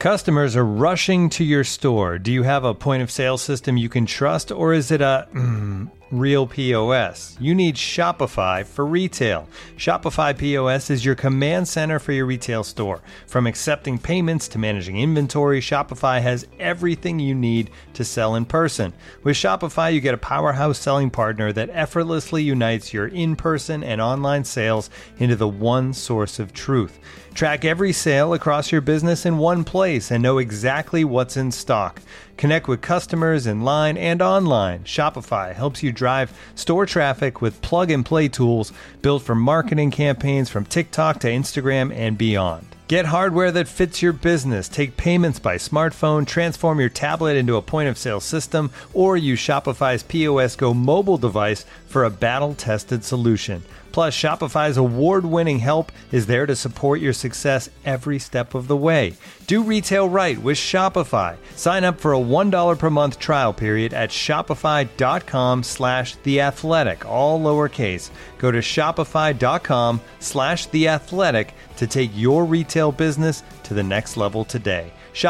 Customers are rushing to your store. Do you have a point of sale system you can trust, or is it a real POS? You need Shopify for retail. Shopify POS is your command center for your retail store. From accepting payments to managing inventory, Shopify has everything you need to sell in person. With Shopify, you get a powerhouse selling partner that effortlessly unites your in-person and online sales into the one source of truth. Track every sale across your business in one place and know exactly what's in stock. Connect with customers in line and online. Shopify helps you drive store traffic with plug-and-play tools built for marketing campaigns from TikTok to Instagram and beyond. Get hardware that fits your business. Take payments by smartphone, transform your tablet into a point-of-sale system, or use Shopify's POS Go mobile device for a battle-tested solution. Plus, Shopify's award-winning help is there to support your success every step of the way. Do retail right with Shopify. Sign up for a $1 per month trial period at shopify.com/theathletic, all lowercase. Go to shopify.com/theathletic to take your retail business to the next level today.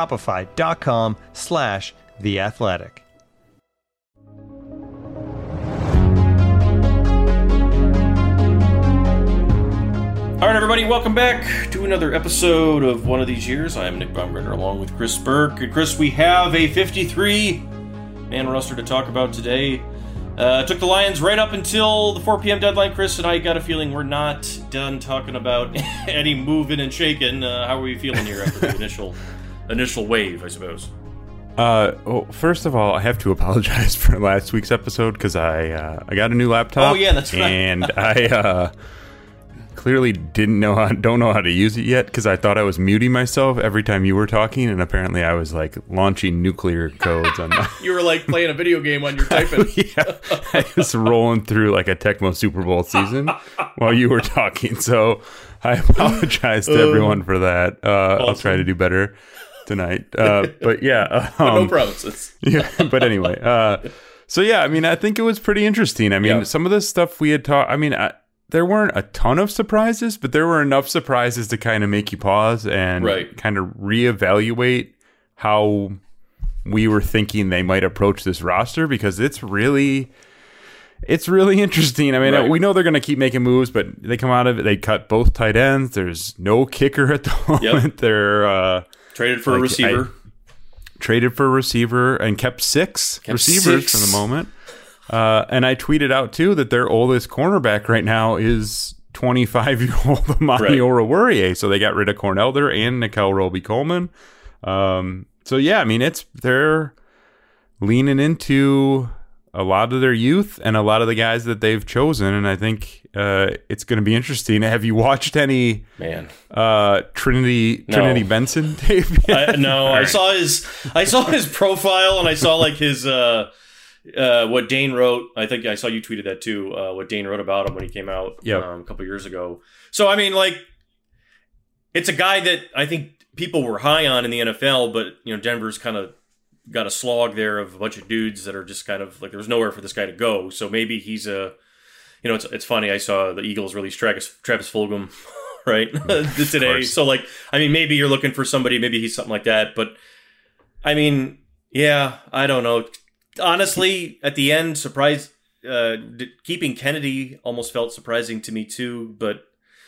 Shopify.com/theathletic. All right, everybody, welcome back to another episode of One of These Years. I am Nick Baumgartner along with Chris Burke. And Chris, we have a 53-man roster to talk about today. Took the Lions right up until the 4 p.m. deadline, Chris, and I got a feeling we're not done talking about any moving and shaking. How are we feeling here after the initial wave, I suppose? Well, first of all, I have to apologize for last week's episode because I got a new laptop. Oh, yeah, that's right. And I clearly don't know how to use it yet because I thought I was muting myself every time you were talking, and apparently I was like launching nuclear codes on my... You were like playing a video game on your typing. Yeah, I was rolling through like a Tecmo Super Bowl season while you were talking, so I apologize to everyone for that. Awesome. I'll try to do better tonight. But yeah, no promises. Yeah, but anyway, so yeah, I mean, I think it was pretty interesting. I mean, some of the stuff we had talked. I mean, there weren't a ton of surprises, but there were enough surprises to kind of make you pause and kind of reevaluate how we were thinking they might approach this roster, because it's really interesting. I mean, we know they're going to keep making moves, but they come out of it. They cut both tight ends. There's no kicker at the moment. They're traded for a receiver. Traded for a receiver and kept six receivers for the moment. And I tweeted out, too, that their oldest cornerback right now is 25-year-old Amani Oruwariye. So they got rid of Cornelder and Nickel Roby-Coleman. So, yeah, I mean, they're leaning into a lot of their youth and a lot of the guys that they've chosen. And I think it's going to be interesting. Have you watched any Trinity Benson tape yet? No, I saw his profile, and I saw like his... what Dane wrote. I think I saw you tweeted that too. What Dane wrote about him when he came out a couple years ago. So I mean, like, it's a guy that I think people were high on in the NFL, but you know, Denver's kind of got a slog there of a bunch of dudes that are just kind of like, there was nowhere for this guy to go. So maybe he's it's funny. I saw the Eagles release Travis Fulgham right today. So like, I mean, maybe you're looking for somebody. Maybe he's something like that. But I mean, yeah, I don't know. Honestly, at the end, keeping Kennedy almost felt surprising to me too. But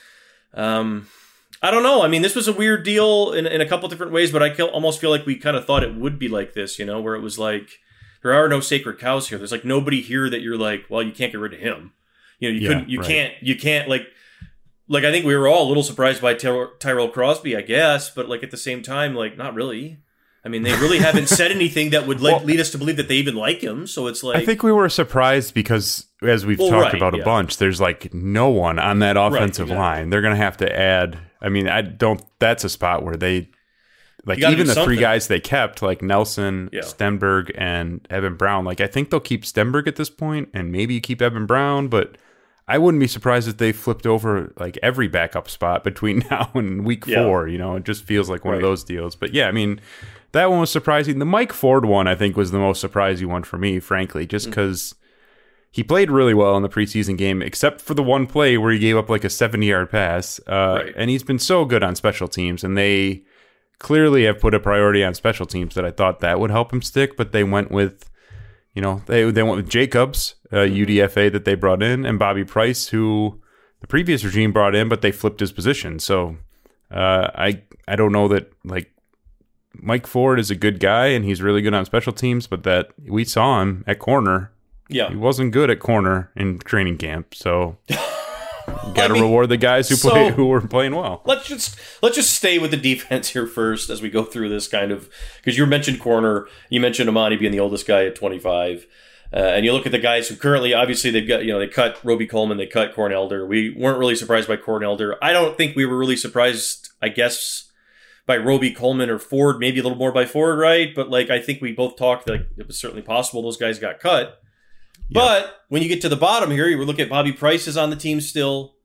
I don't know. I mean, this was a weird deal in a couple different ways, but I almost feel like we kind of thought it would be like this, you know, where it was like, there are no sacred cows here. There's like nobody here that you're like, well, you can't get rid of him. You know, you can't like I think we were all a little surprised by Tyrell Crosby, I guess, but like at the same time, like not really. I mean, they really haven't said anything that would lead us to believe that they even like him. So it's like, I think we were surprised because, as we've talked about a bunch, there's like no one on that offensive line. They're going to have to add. I mean, that's a spot where they, like, even the three guys they kept, like Nelson, Stenberg, and Evan Brown. Like, I think they'll keep Stenberg at this point, and maybe you keep Evan Brown, but I wouldn't be surprised if they flipped over like every backup spot between now and week 4. You know, it just feels like one of those deals. But yeah, I mean, that one was surprising. The Mike Ford one, I think, was the most surprising one for me, frankly, just because he played really well in the preseason game, except for the one play where he gave up like a 70-yard pass. And he's been so good on special teams, and they clearly have put a priority on special teams that I thought that would help him stick, but they went with, they went with Jacobs, UDFA that they brought in, and Bobby Price, who the previous regime brought in, but they flipped his position. So I don't know that, like, Mike Ford is a good guy and he's really good on special teams, but that we saw him at corner. Yeah, he wasn't good at corner in training camp. So got to reward the guys who were playing well. Let's just stay with the defense here first as we go through this kind of, because you mentioned corner, you mentioned Amani being the oldest guy at 25. And you look at the guys who currently, obviously, they've got, they cut Roby Coleman, they cut Corn Elder. We weren't really surprised by Corn Elder. I don't think we were really surprised, I guess, by Roby Coleman or Ford, maybe a little more by Ford, right? But, like, I think we both talked that it was certainly possible those guys got cut. Yeah. But when you get to the bottom here, you look at Bobby Price is on the team still,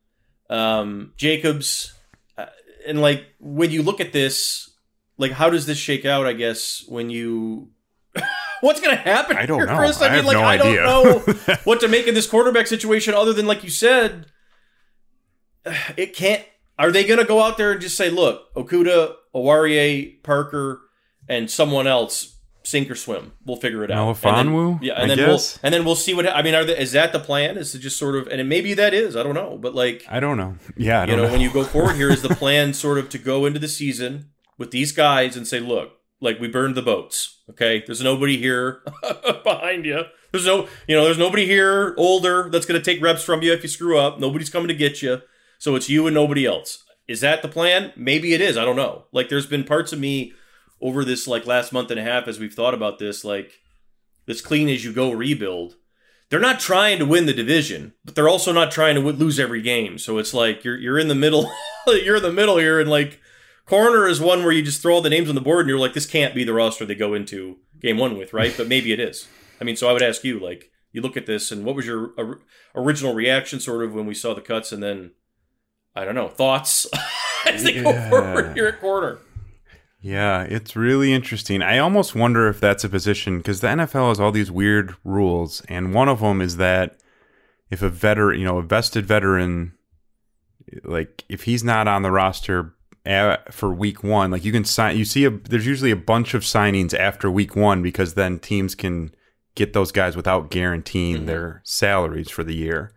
Jacobs, and, like, when you look at this, like, how does this shake out, I guess, when you... What's going to happen? I don't know. Chris? I don't know what to make of this quarterback situation other than, like you said, it can't. Are they going to go out there and just say, look, Okudah, Owarie, Parker, and someone else, sink or swim? We'll figure it out. Melifonwu? Yeah, and then we'll see what. I mean, is that the plan? Is to just sort of, and maybe that is. I don't know, but like I don't know. Yeah, I don't know. When you go forward here, is the plan sort of to go into the season with these guys and say, look, like, we burned the boats. Okay, there's nobody here behind you. There's nobody here older that's going to take reps from you if you screw up. Nobody's coming to get you. So it's you and nobody else. Is that the plan? Maybe it is. I don't know. Like, there's been parts of me over this, like, last month and a half as we've thought about this, like, this clean as you go rebuild. They're not trying to win the division, but they're also not trying to lose every game. So it's like you're in the middle. You're in the middle here, and, like, corner is one where you just throw all the names on the board and you're like, this can't be the roster they go into game one with, right? But maybe it is. I mean, so I would ask you, like, you look at this and what was your original reaction sort of when we saw the cuts, and then, I don't know, thoughts as they go forward here at corner? Yeah, it's really interesting. I almost wonder if that's a position, because the NFL has all these weird rules, and one of them is that if a veteran, a vested veteran, like, if he's not on the roster for week one, like, you can sign, there's usually a bunch of signings after week one, because then teams can get those guys without guaranteeing their salaries for the year.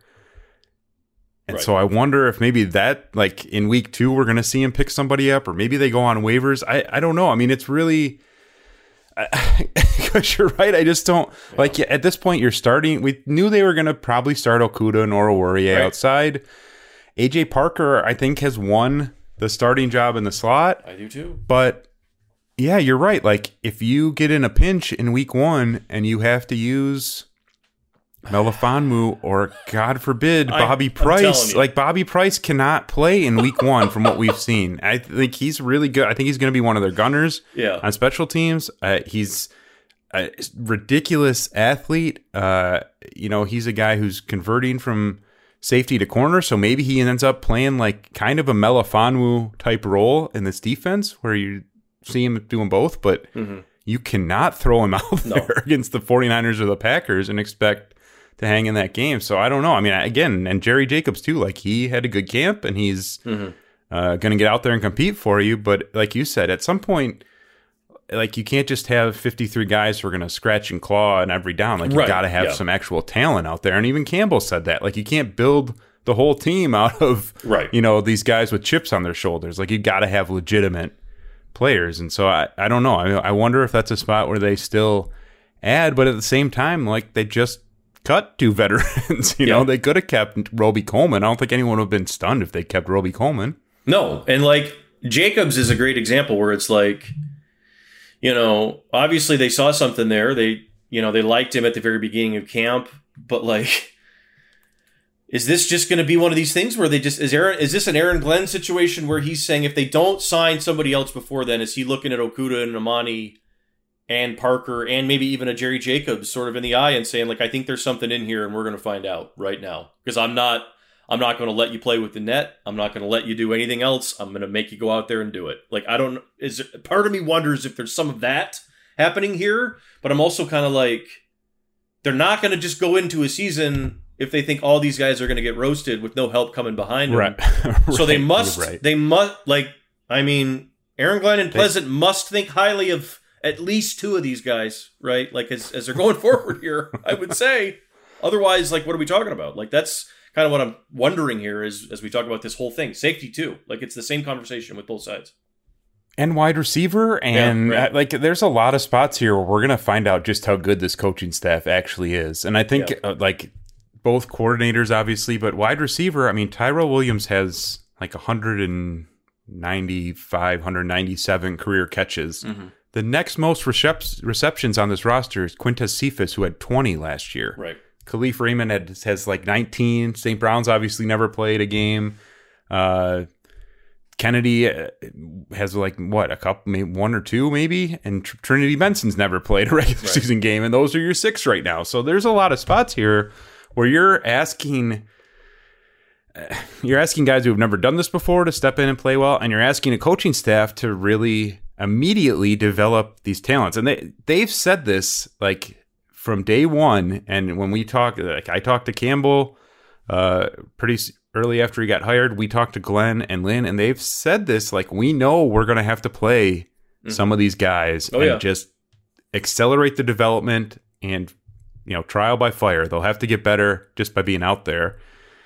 And so I wonder if maybe that, like, in week two, we're going to see him pick somebody up, or maybe they go on waivers. I don't know. I mean, it's really, because you're right. I just don't, like, at this point, you're starting, we knew they were going to probably start Okudah and Oruwariye outside. AJ Parker, I think, has won the starting job in the slot. I do too. But yeah, you're right. Like, if you get in a pinch in week one and you have to use Melifonwu or, God forbid, Bobby Price, like, Bobby Price cannot play in week one from what we've seen. I think he's really good. I think he's going to be one of their gunners on special teams. He's a ridiculous athlete. He's a guy who's converting from safety to corner, so maybe he ends up playing like kind of a Melifonwu type role in this defense where you see him doing both, but you cannot throw him out there against the 49ers or the Packers and expect to hang in that game. So I don't know. I mean, again, and Jerry Jacobs too, like, he had a good camp and he's going to get out there and compete for you. But like you said, at some point, like, you can't just have 53 guys who are going to scratch and claw in every down. Like, you got to have some actual talent out there. And even Campbell said that. Like, you can't build the whole team out of, these guys with chips on their shoulders. Like, you got to have legitimate players. And so I don't know. I wonder if that's a spot where they still add, but at the same time, like, they just cut two veterans. They could have kept Roby Coleman. I don't think anyone would have been stunned if they kept Roby Coleman. No. And, like, Jacobs is a great example where it's like, obviously they saw something there. They liked him at the very beginning of camp, but, like, is this just going to be one of these things where they just, is this an Aaron Glenn situation where he's saying if they don't sign somebody else before then, is he looking at Okudah and Amani and Parker and maybe even a Jerry Jacobs sort of in the eye and saying, like, I think there's something in here and we're going to find out right now, because I'm not going to let you play with the net. I'm not going to let you do anything else. I'm going to make you go out there and do it. Like, part of me wonders if there's some of that happening here, but I'm also kind of like, they're not going to just go into a season if they think all these guys are going to get roasted with no help coming behind them. Right. So they must, like, I mean, Aaron Glenn and Pleasant must think highly of at least two of these guys, right? Like as they're going forward here, I would say. Otherwise, like, what are we talking about? Like, that's kind of what I'm wondering here is as we talk about this whole thing. Safety too. Like, it's the same conversation with both sides. And wide receiver, and like, there's a lot of spots here where we're going to find out just how good this coaching staff actually is. And I think like both coordinators, obviously, but wide receiver, I mean, Tyrell Williams has like 195, 197 career catches. Mm-hmm. The next most receptions on this roster is Quintez Cephas, who had 20 last year. Right. Khalif Raymond has like 19. St. Brown's obviously never played a game. Kennedy has like a couple, maybe one or two, maybe. And Trinity Benson's never played a regular season game, and those are your 6 right now. So there's a lot of spots here where you're asking guys who have never done this before to step in and play well, and you're asking a coaching staff to really immediately develop these talents. And they've said this like from day one. And when we talk, like I talked to Campbell pretty early after he got hired, we talked to Glenn and Lynn, and they've said this, like, we know we're going to have to play some of these guys just accelerate the development and, trial by fire. They'll have to get better just by being out there.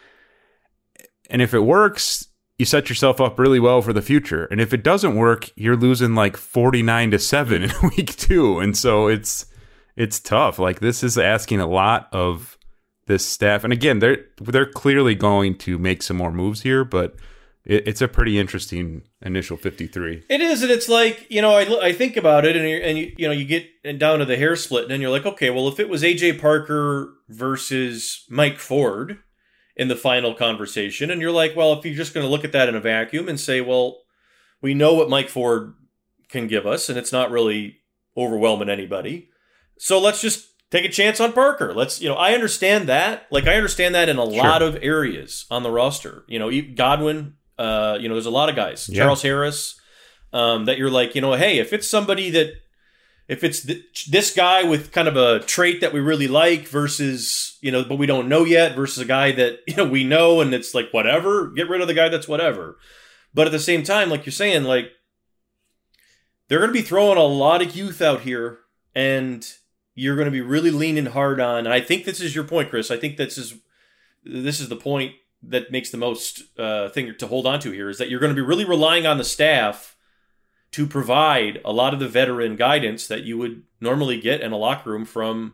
And if it works, you set yourself up really well for the future. And if it doesn't work, you're losing like 49-7 in week 2. And so it's tough. Like, this is asking a lot of this staff. And again, they're clearly going to make some more moves here, but it's a pretty interesting initial 53. It is, and it's like, I think about it, and you get down to the hair split, and then you're like, okay, well, if it was AJ Parker versus Mike Ford in the final conversation, and you're like, well, if you're just going to look at that in a vacuum and say, well, we know what Mike Ford can give us, and it's not really overwhelming anybody, so let's just take a chance on Parker. I understand that. Like, I understand that in a lot of areas on the roster. Godwin, there's a lot of guys. Yeah. Charles Harris, that you're like, hey, if it's somebody if it's this guy with kind of a trait that we really like versus, but we don't know yet, versus a guy that, we know and it's like, whatever, get rid of the guy that's whatever. But at the same time, like you're saying, like, they're going to be throwing a lot of youth out here, and you're going to be really leaning hard on, and I think this is your point, Chris. I think this is the point that makes the most thing to hold on to here, is that you're going to be really relying on the staff to provide a lot of the veteran guidance that you would normally get in a locker room from,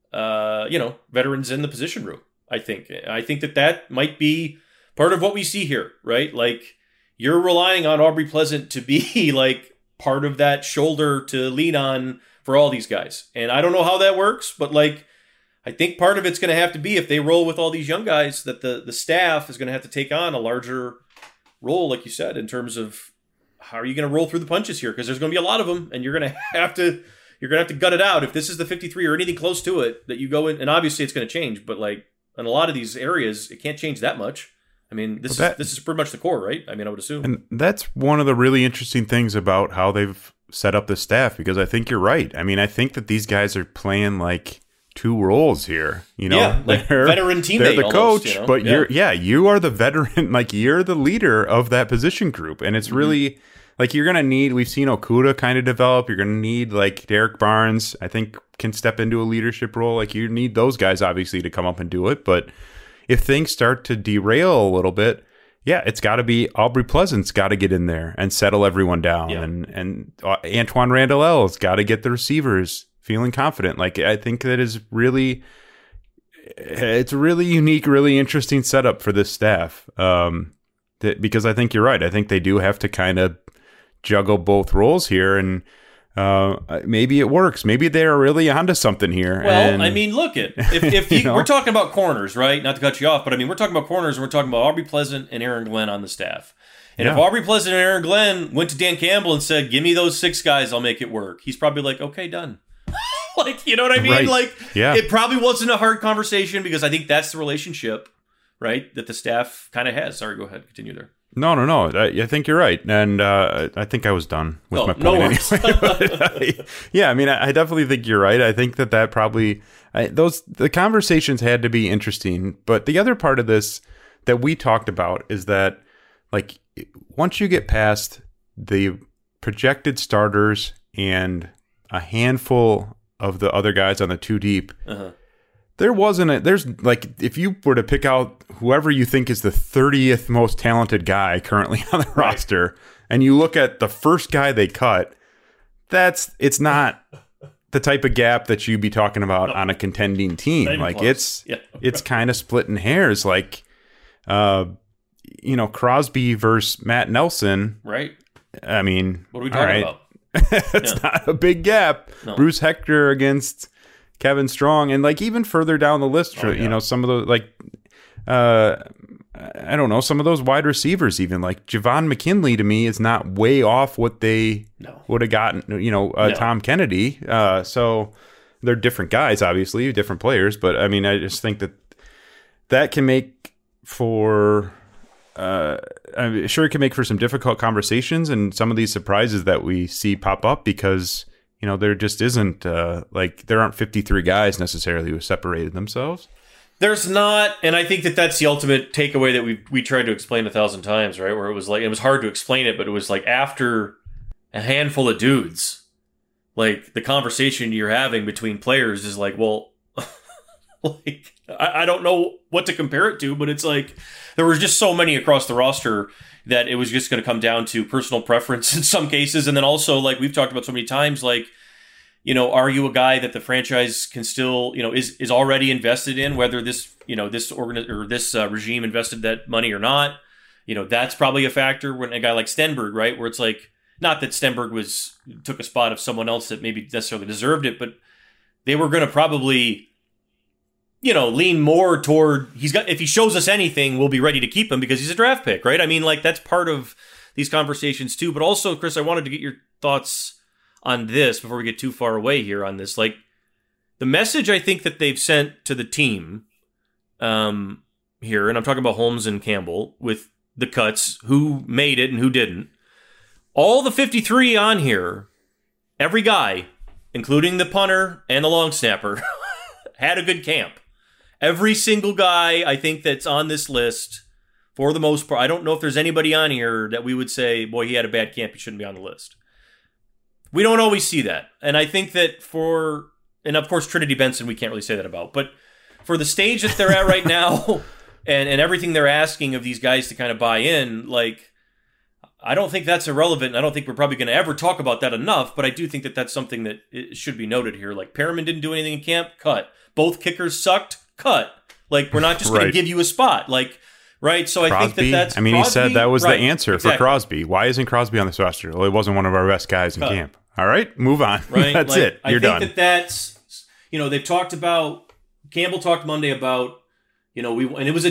veterans in the position room. I think that might be part of what we see here, right? Like, you're relying on Aubrey Pleasant to be like part of that shoulder to lean on for all these guys. And I don't know how that works, but like, I think part of it's going to have to be, if they roll with all these young guys, that the staff is going to have to take on a larger role, like you said, in terms of how are you going to roll through the punches here? Because there's going to be a lot of them, and you're going to have to gut it out. If this is the 53 or anything close to it, that you go in, and obviously it's going to change, but like in a lot of these areas, it can't change that much. I mean, this is pretty much the core, right? I mean, I would assume. And that's one of the really interesting things about how they've set up the staff, because I think you're right. I mean, I think that these guys are playing like 2 roles here. Like veteran teammate. They're the coach, but you are the veteran. Like, you're the leader of that position group, and it's really like you're gonna need. We've seen Okudah kind of develop. You're gonna need like Derek Barnes. I think can step into a leadership role. Like, you need those guys obviously to come up and do it. But if things start to derail a little bit, it's got to be Aubrey Pleasant's got to get in there and settle everyone down, and Antoine Randall-L's got to get the receivers feeling confident. Like, I think that is really, it's a really unique, really interesting setup for this staff. Because I think you're right. I think they do have to kind of juggle both roles here, and maybe it works. Maybe they're really onto something here. Well, I mean, look at if we're talking about corners, right? Not to cut you off, but I mean, we're talking about corners, and we're talking about Aubrey Pleasant and Aaron Glenn on the staff. And if Aubrey Pleasant and Aaron Glenn went to Dan Campbell and said, "Give me those 6 guys, I'll make it work," he's probably like, "Okay, done." Like, you know what I mean? Right. Like, it probably wasn't a hard conversation, because I think that's the relationship, right, that the staff kind of has. Sorry, go ahead, continue there. No. I think you're right, and I think I was done with my point anyway. I mean, I definitely think you're right. I think that probably the conversations had to be interesting. But the other part of this that we talked about is that, like, once you get past the projected starters and a handful of the other guys on the 2 deep, there's like, if you were to pick out whoever you think is the 30th most talented guy currently on the roster, and you look at the first guy they cut, it's not the type of gap that you'd be talking about on a contending team. Like it's kind of splitting hairs. Like, Crosby versus Matt Nelson. Right. I mean, what are we talking about? It's not a big gap. No. Bruce Hector against Kevin Strong, and like even further down the list, some of those I don't know, some of those wide receivers, even like Javon McKinley, to me is not way off what they would have gotten. Tom Kennedy. So they're different guys, obviously, different players, but I mean, I just think that can make for. I'm sure it can make for some difficult conversations and some of these surprises that we see pop up because, there just isn't there aren't 53 guys necessarily who separated themselves. There's not. And I think that's the ultimate takeaway that we tried to explain 1,000 times, right? Where it was like, it was hard to explain it, but it was like after a handful of dudes, like the conversation you're having between players is like, well, like, I don't know what to compare it to, but it's like there were just so many across the roster that it was just going to come down to personal preference in some cases. And then also, like we've talked about so many times, like, are you a guy that the franchise can still, is already invested in, whether this regime invested that money or not? That's probably a factor when a guy like Stenberg, right? Where it's like, not that Stenberg took a spot of someone else that maybe necessarily deserved it, but they were going to probably, lean more toward if he shows us anything, we'll be ready to keep him because he's a draft pick, right? I mean, like that's part of these conversations too. But also, Chris, I wanted to get your thoughts on this before we get too far away here on this. Like the message I think that they've sent to the team here, and I'm talking about Holmes and Campbell with the cuts, who made it and who didn't. All the 53 on here, every guy, including the punter and the long snapper, had a good camp. Every single guy, I think, that's on this list, for the most part, I don't know if there's anybody on here that we would say, boy, he had a bad camp, he shouldn't be on the list. We don't always see that. And I think that and of course, Trinity Benson, we can't really say that about, but for the stage that they're at right now and everything they're asking of these guys to kind of buy in, like, I don't think that's irrelevant. I don't think we're probably going to ever talk about that enough, but I do think that that's something that it should be noted here. Like, Perriman didn't do anything in camp, cut. Both kickers sucked, cut. Like, we're not just going to give you a spot. Like, right? So Crosby, I think that's Crosby, he said that was the answer for Crosby. Why isn't Crosby on this roster? Well, it wasn't one of our best guys in camp. All right, move on. Right? That's like, it. You're done. I think that's, they've talked about, Campbell talked Monday about, and it was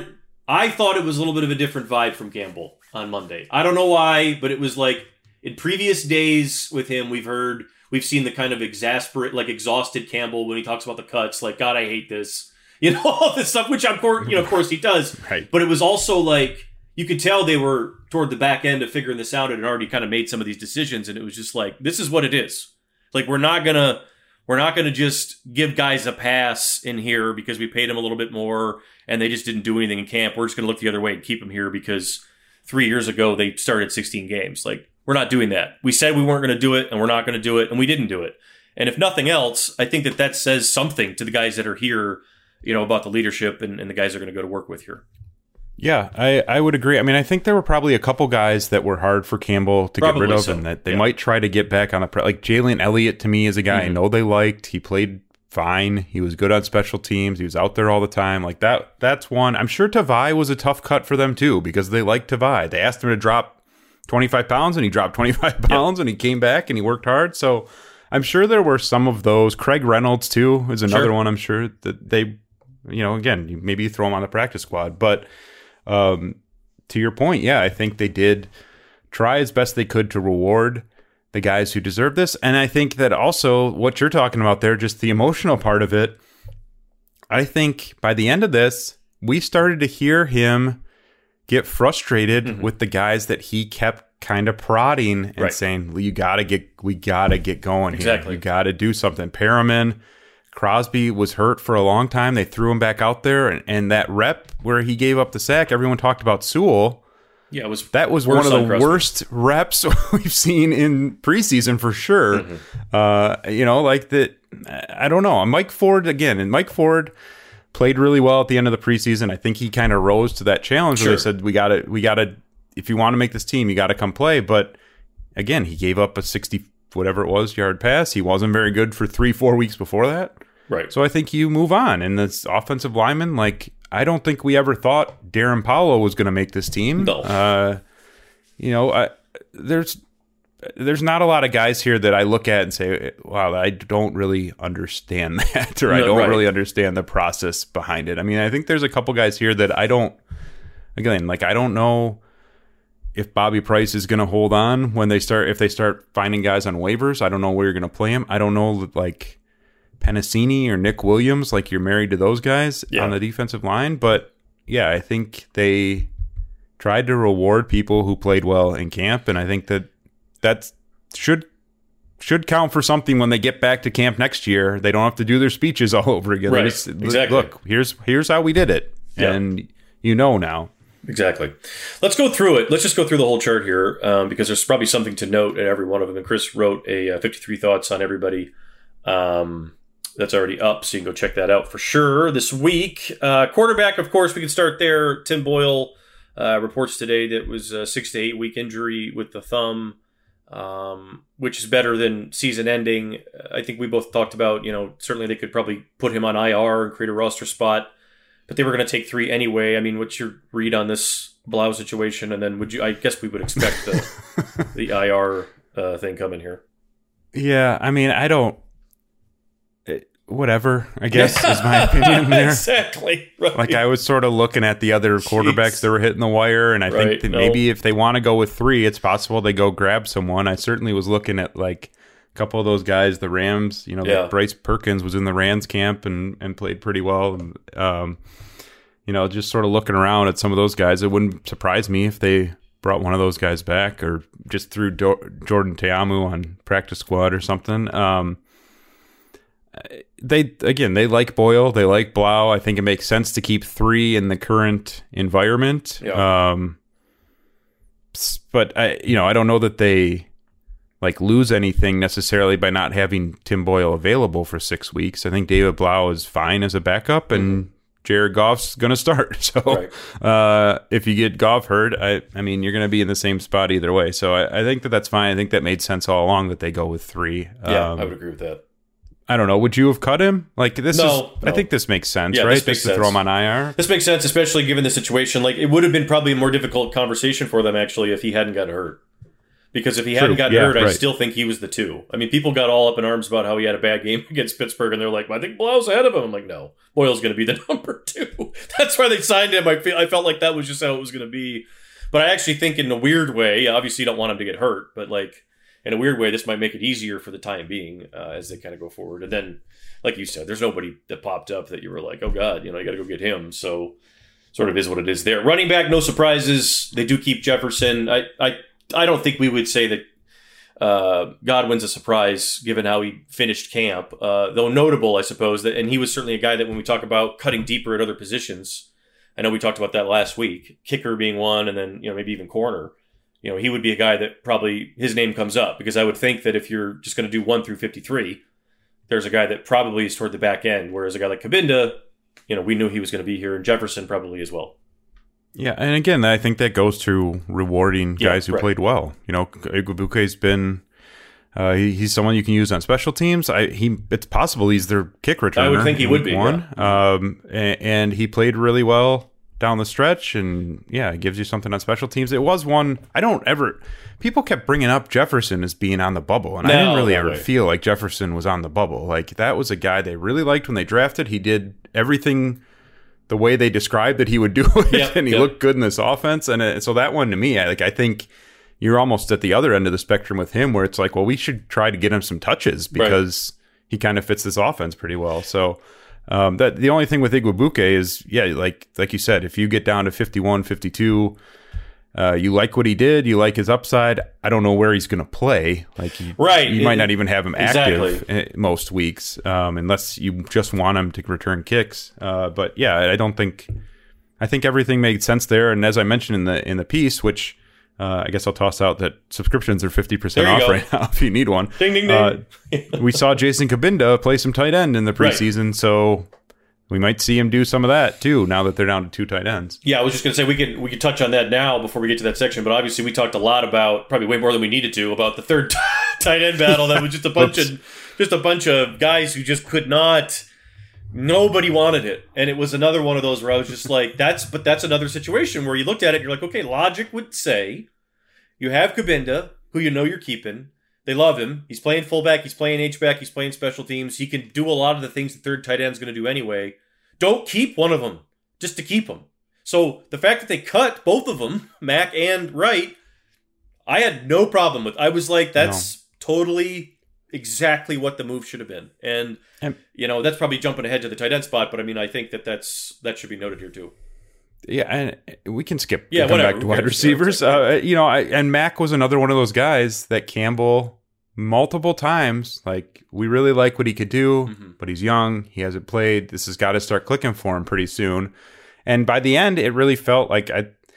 I thought it was a little bit of a different vibe from Campbell on Monday. I don't know why, but it was like in previous days with him, we've seen the kind of exhausted Campbell when he talks about the cuts, like, God, I hate this, all this stuff, which of course he does. Right. But it was also like, you could tell they were toward the back end of figuring this out and had already kind of made some of these decisions. And it was just like, this is what it is. Like, we're not going to just give guys a pass in here because we paid them a little bit more and they just didn't do anything in camp. We're just going to look the other way and keep them here because 3 years ago they started 16 games. Like, we're not doing that. We said we weren't going to do it and we're not going to do it, and we didn't do it. And if nothing else, I think that says something to the guys that are here, about the leadership and the guys they're going to go to work with here. Yeah, I would agree. I mean, I think there were probably a couple guys that were hard for Campbell to get rid of and that they might try to get back on the like Jalen Elliott, to me, is a guy I know they liked. He played fine. He was good on special teams. He was out there all the time. Like that's one. I'm sure Tavai was a tough cut for them too because they liked Tavai. They asked him to drop 25 pounds and he dropped 25 pounds and he came back and he worked hard. So I'm sure there were some of those. Craig Reynolds too is another one. I'm sure that they, again, maybe you throw him on the practice squad, but to your point, yeah, I think they did try as best they could to reward the guys who deserve this. And I think that also what you're talking about there, just the emotional part of it, I think by the end of this, we started to hear him get frustrated with the guys that he kept kind of prodding and saying, we gotta get going here. You gotta do something. Perriman, Crosby was hurt for a long time. They threw him back out there, and that rep where he gave up the sack, everyone talked about Sewell. Yeah, that was one of the worst reps we've seen in preseason for sure. Like that. I don't know. Mike Ford again, and Mike Ford played really well at the end of the preseason. I think he kind of rose to that challenge where they said, we got to, if you want to make this team, you got to come play. But again, he gave up a 60, whatever it was, yard pass. He wasn't very good for 3-4 weeks before that. Right. So I think you move on. And this offensive lineman, like, I don't think we ever thought Darren Paulo was going to make this team. No. There's not a lot of guys here that I look at and say, wow, I don't really understand that, or I don't really understand the process behind it. I mean, I think there's a couple guys here that I don't know if Bobby Price is going to hold on if they start finding guys on waivers. I don't know where you're going to play him. I don't know, like Penasini or Nick Williams, like you're married to those guys on the defensive line. But yeah, I think they tried to reward people who played well in camp, and I think that should count for something when they get back to camp next year. They don't have to do their speeches all over again. Right. Exactly. Look, here's how we did it, and now. Exactly. Let's go through it. Let's just go through the whole chart here because there's probably something to note at every one of them. And Chris wrote a 53 thoughts on everybody. That's already up, so you can go check that out for sure this week. Quarterback, of course, we can start there. Tim Boyle reports today that it was a 6 to 8 week injury with the thumb. Which is better than season ending. I think we both talked about, certainly they could probably put him on IR and create a roster spot, but they were going to take 3 anyway. I mean, what's your read on this Blau situation? And then I guess we would expect the IR thing coming here. Yeah. I mean, whatever, I guess, is my opinion there. Exactly. Right. Like, I was sort of looking at the other quarterbacks that were hitting the wire, and I think that maybe if they want to go with 3, it's possible they go grab someone. I certainly was looking at, like, a couple of those guys, the Rams, Bryce Perkins was in the Rams camp and played pretty well. And, just sort of looking around at some of those guys, it wouldn't surprise me if they brought one of those guys back or just threw Jordan Ta'amu on practice squad or something. They like Boyle, they like Blau. I think it makes sense to keep 3 in the current environment. Yeah. But I don't know that they like lose anything necessarily by not having Tim Boyle available for 6 weeks. I think David Blau is fine as a backup, and Jared Goff's going to start. So if you get Goff hurt, I mean, you're going to be in the same spot either way. So I think that's fine. I think that made sense all along that they go with 3. Yeah, I would agree with that. I don't know. Would you have cut him? Like this? No. I think this makes sense, right? This makes sense. To throw him on IR. This makes sense, especially given the situation. Like, it would have been probably a more difficult conversation for them actually if he hadn't gotten hurt. Because if he hadn't gotten hurt, I still think he was the 2. I mean, people got all up in arms about how he had a bad game against Pittsburgh, and they're like, "I think Blau's ahead of him." I'm like, "No, Boyle's going to be the number 2." That's why they signed him. I felt like that was just how it was going to be. But I actually think, in a weird way, obviously you don't want him to get hurt, but like in a weird way, this might make it easier for the time being as they kind of go forward. And then, like you said, there's nobody that popped up that you were like, "Oh God, you got to go get him." So, sort of is what it is there. Running back, no surprises. They do keep Jefferson. I don't think we would say that Godwin's a surprise given how he finished camp. Though notable, I suppose, that, and he was certainly a guy that when we talk about cutting deeper at other positions, I know we talked about that last week, kicker being one, and then maybe even corner. He would be a guy that probably his name comes up, because I would think that if you're just going to do 1 through 53, there's a guy that probably is toward the back end, whereas a guy like Kabinda, we knew he was going to be here, and Jefferson probably as well. Yeah, and again, I think that goes to rewarding guys who played well. Igwebuike's been he's someone you can use on special teams. It's possible he's their kick returner. I would think he would be. And he played really well down the stretch, and it gives you something on special teams. It was one people kept bringing up Jefferson as being on the bubble, and I didn't really ever feel like Jefferson was on the bubble. Like, that was a guy they really liked when they drafted. He did everything the way they described that he would do it, and he looked good in this offense. And so that one, to me, I think you're almost at the other end of the spectrum with him, where it's like, well, we should try to get him some touches because he kind of fits this offense pretty well. So that the only thing with Igwebuike is, like you said, if you get down to 51, 52, you like what he did, you like his upside. I don't know where he's going to play. Like, you might not even have him active most weeks, unless you just want him to return kicks. But I don't think I think everything made sense there. And as I mentioned in the piece, which I guess I'll toss out that subscriptions are 50% off right now if you need one. Ding, ding, ding. We saw Jason Kabinda play some tight end in the preseason, so we might see him do some of that too now that they're down to 2 tight ends. Yeah, I was just going to say we could touch on that now before we get to that section, but obviously we talked a lot about, probably way more than we needed to, about the third tight end battle that was just a bunch of guys who just could not. Nobody wanted it, and it was another one of those where I was just like, that's another situation where you looked at it and you're like, okay, logic would say you have Kabinda, who you know you're keeping. They love him. He's playing fullback, he's playing H-back, he's playing special teams. He can do a lot of the things the third tight end's going to do anyway. Don't keep one of them just to keep them. So the fact that they cut both of them, Mack and Wright, I had no problem with. I was like, that's totally exactly what the move should have been. And that's probably jumping ahead to the tight end spot, but I mean, I think that should be noted here too. Yeah, and we can skip come back to wide receivers. And Mack was another one of those guys that Campbell multiple times, like, we really like what he could do, but he's young, he hasn't played, this has got to start clicking for him pretty soon. And by the end, it really felt like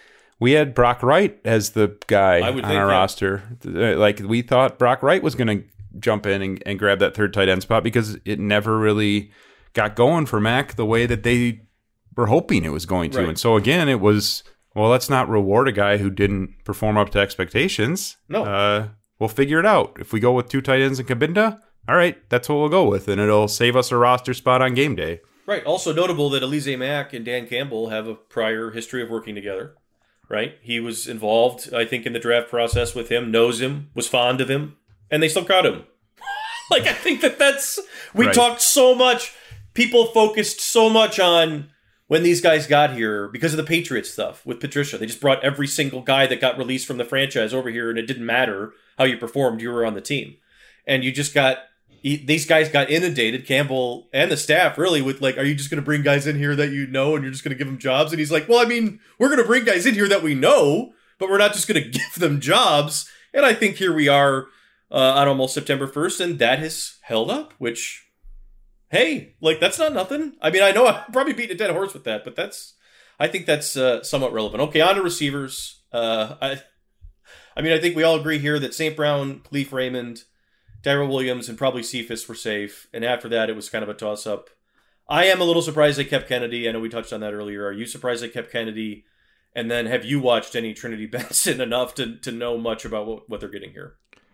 we had Brock Wright as the guy on our roster. Like, we thought Brock Wright was going to jump in and grab that third tight end spot because it never really got going for Mack the way that they were hoping it was going to. Right. And so again, it was, well, let's not reward a guy who didn't perform up to expectations. No. We'll figure it out. If we go with 2 tight ends and Kabinda, all right, that's what we'll go with, and it'll save us a roster spot on game day. Right. Also notable that Alize Mack and Dan Campbell have a prior history of working together. Right. He was involved, I think, in the draft process with him, knows him, was fond of him, and they still cut him. Like, I think we talked so much, people focused so much on when these guys got here because of the Patriots stuff with Patricia. They just brought every single guy that got released from the franchise over here, and it didn't matter how you performed, you were on the team. And you just these guys got inundated, Campbell and the staff, really, with like, are you just going to bring guys in here that you know and you're just going to give them jobs? And he's like, well, I mean, we're going to bring guys in here that we know, but we're not just going to give them jobs. And I think here we are on almost September 1st, and that has held up, which, hey, like, that's not nothing. I mean, I know I'm probably beating a dead horse with that, but I think that's somewhat relevant. Okay, on to receivers. I think we all agree here that St. Brown, Khalif Raymond, Tyrell Williams, and probably Cephas were safe, and after that, it was kind of a toss-up. I am a little surprised they kept Kennedy. I know we touched on that earlier. Are you surprised they kept Kennedy? And then have you watched any Trinity Benson enough to know much about what they're getting here?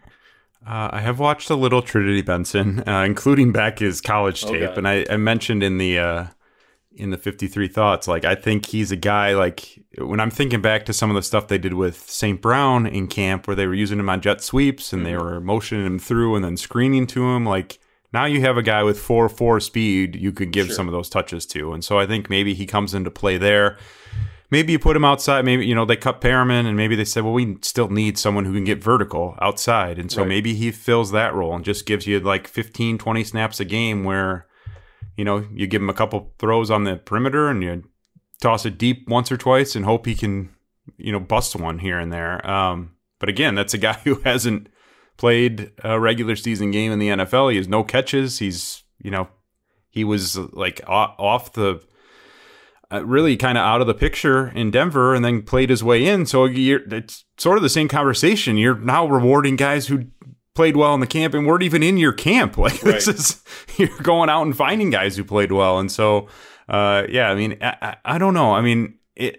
I have watched a little Trinity Benson, including back his college tape, and I mentioned in the 53 Thoughts, like, I think he's a guy, like, when I'm thinking back to some of the stuff they did with St. Brown in camp, where they were using him on jet sweeps and they were motioning him through and then screening to him, like, now you have a guy with 4.4 speed you could give some of those touches to, and so I think maybe he comes into play there. Maybe you put him outside. Maybe, they cut Perriman, and maybe they said, well, we still need someone who can get vertical outside. And so maybe he fills that role and just gives you like 15, 20 snaps a game where, you give him a couple throws on the perimeter and you toss it deep once or twice and hope he can, bust one here and there. But again, that's a guy who hasn't played a regular season game in the NFL. He has no catches. He's, he was like off the... really kind of out of the picture in Denver and then played his way in. So it's sort of the same conversation. You're now rewarding guys who played well in the camp and weren't even in your camp. Like, this is, you're going out and finding guys who played well. And so, I don't know. I mean,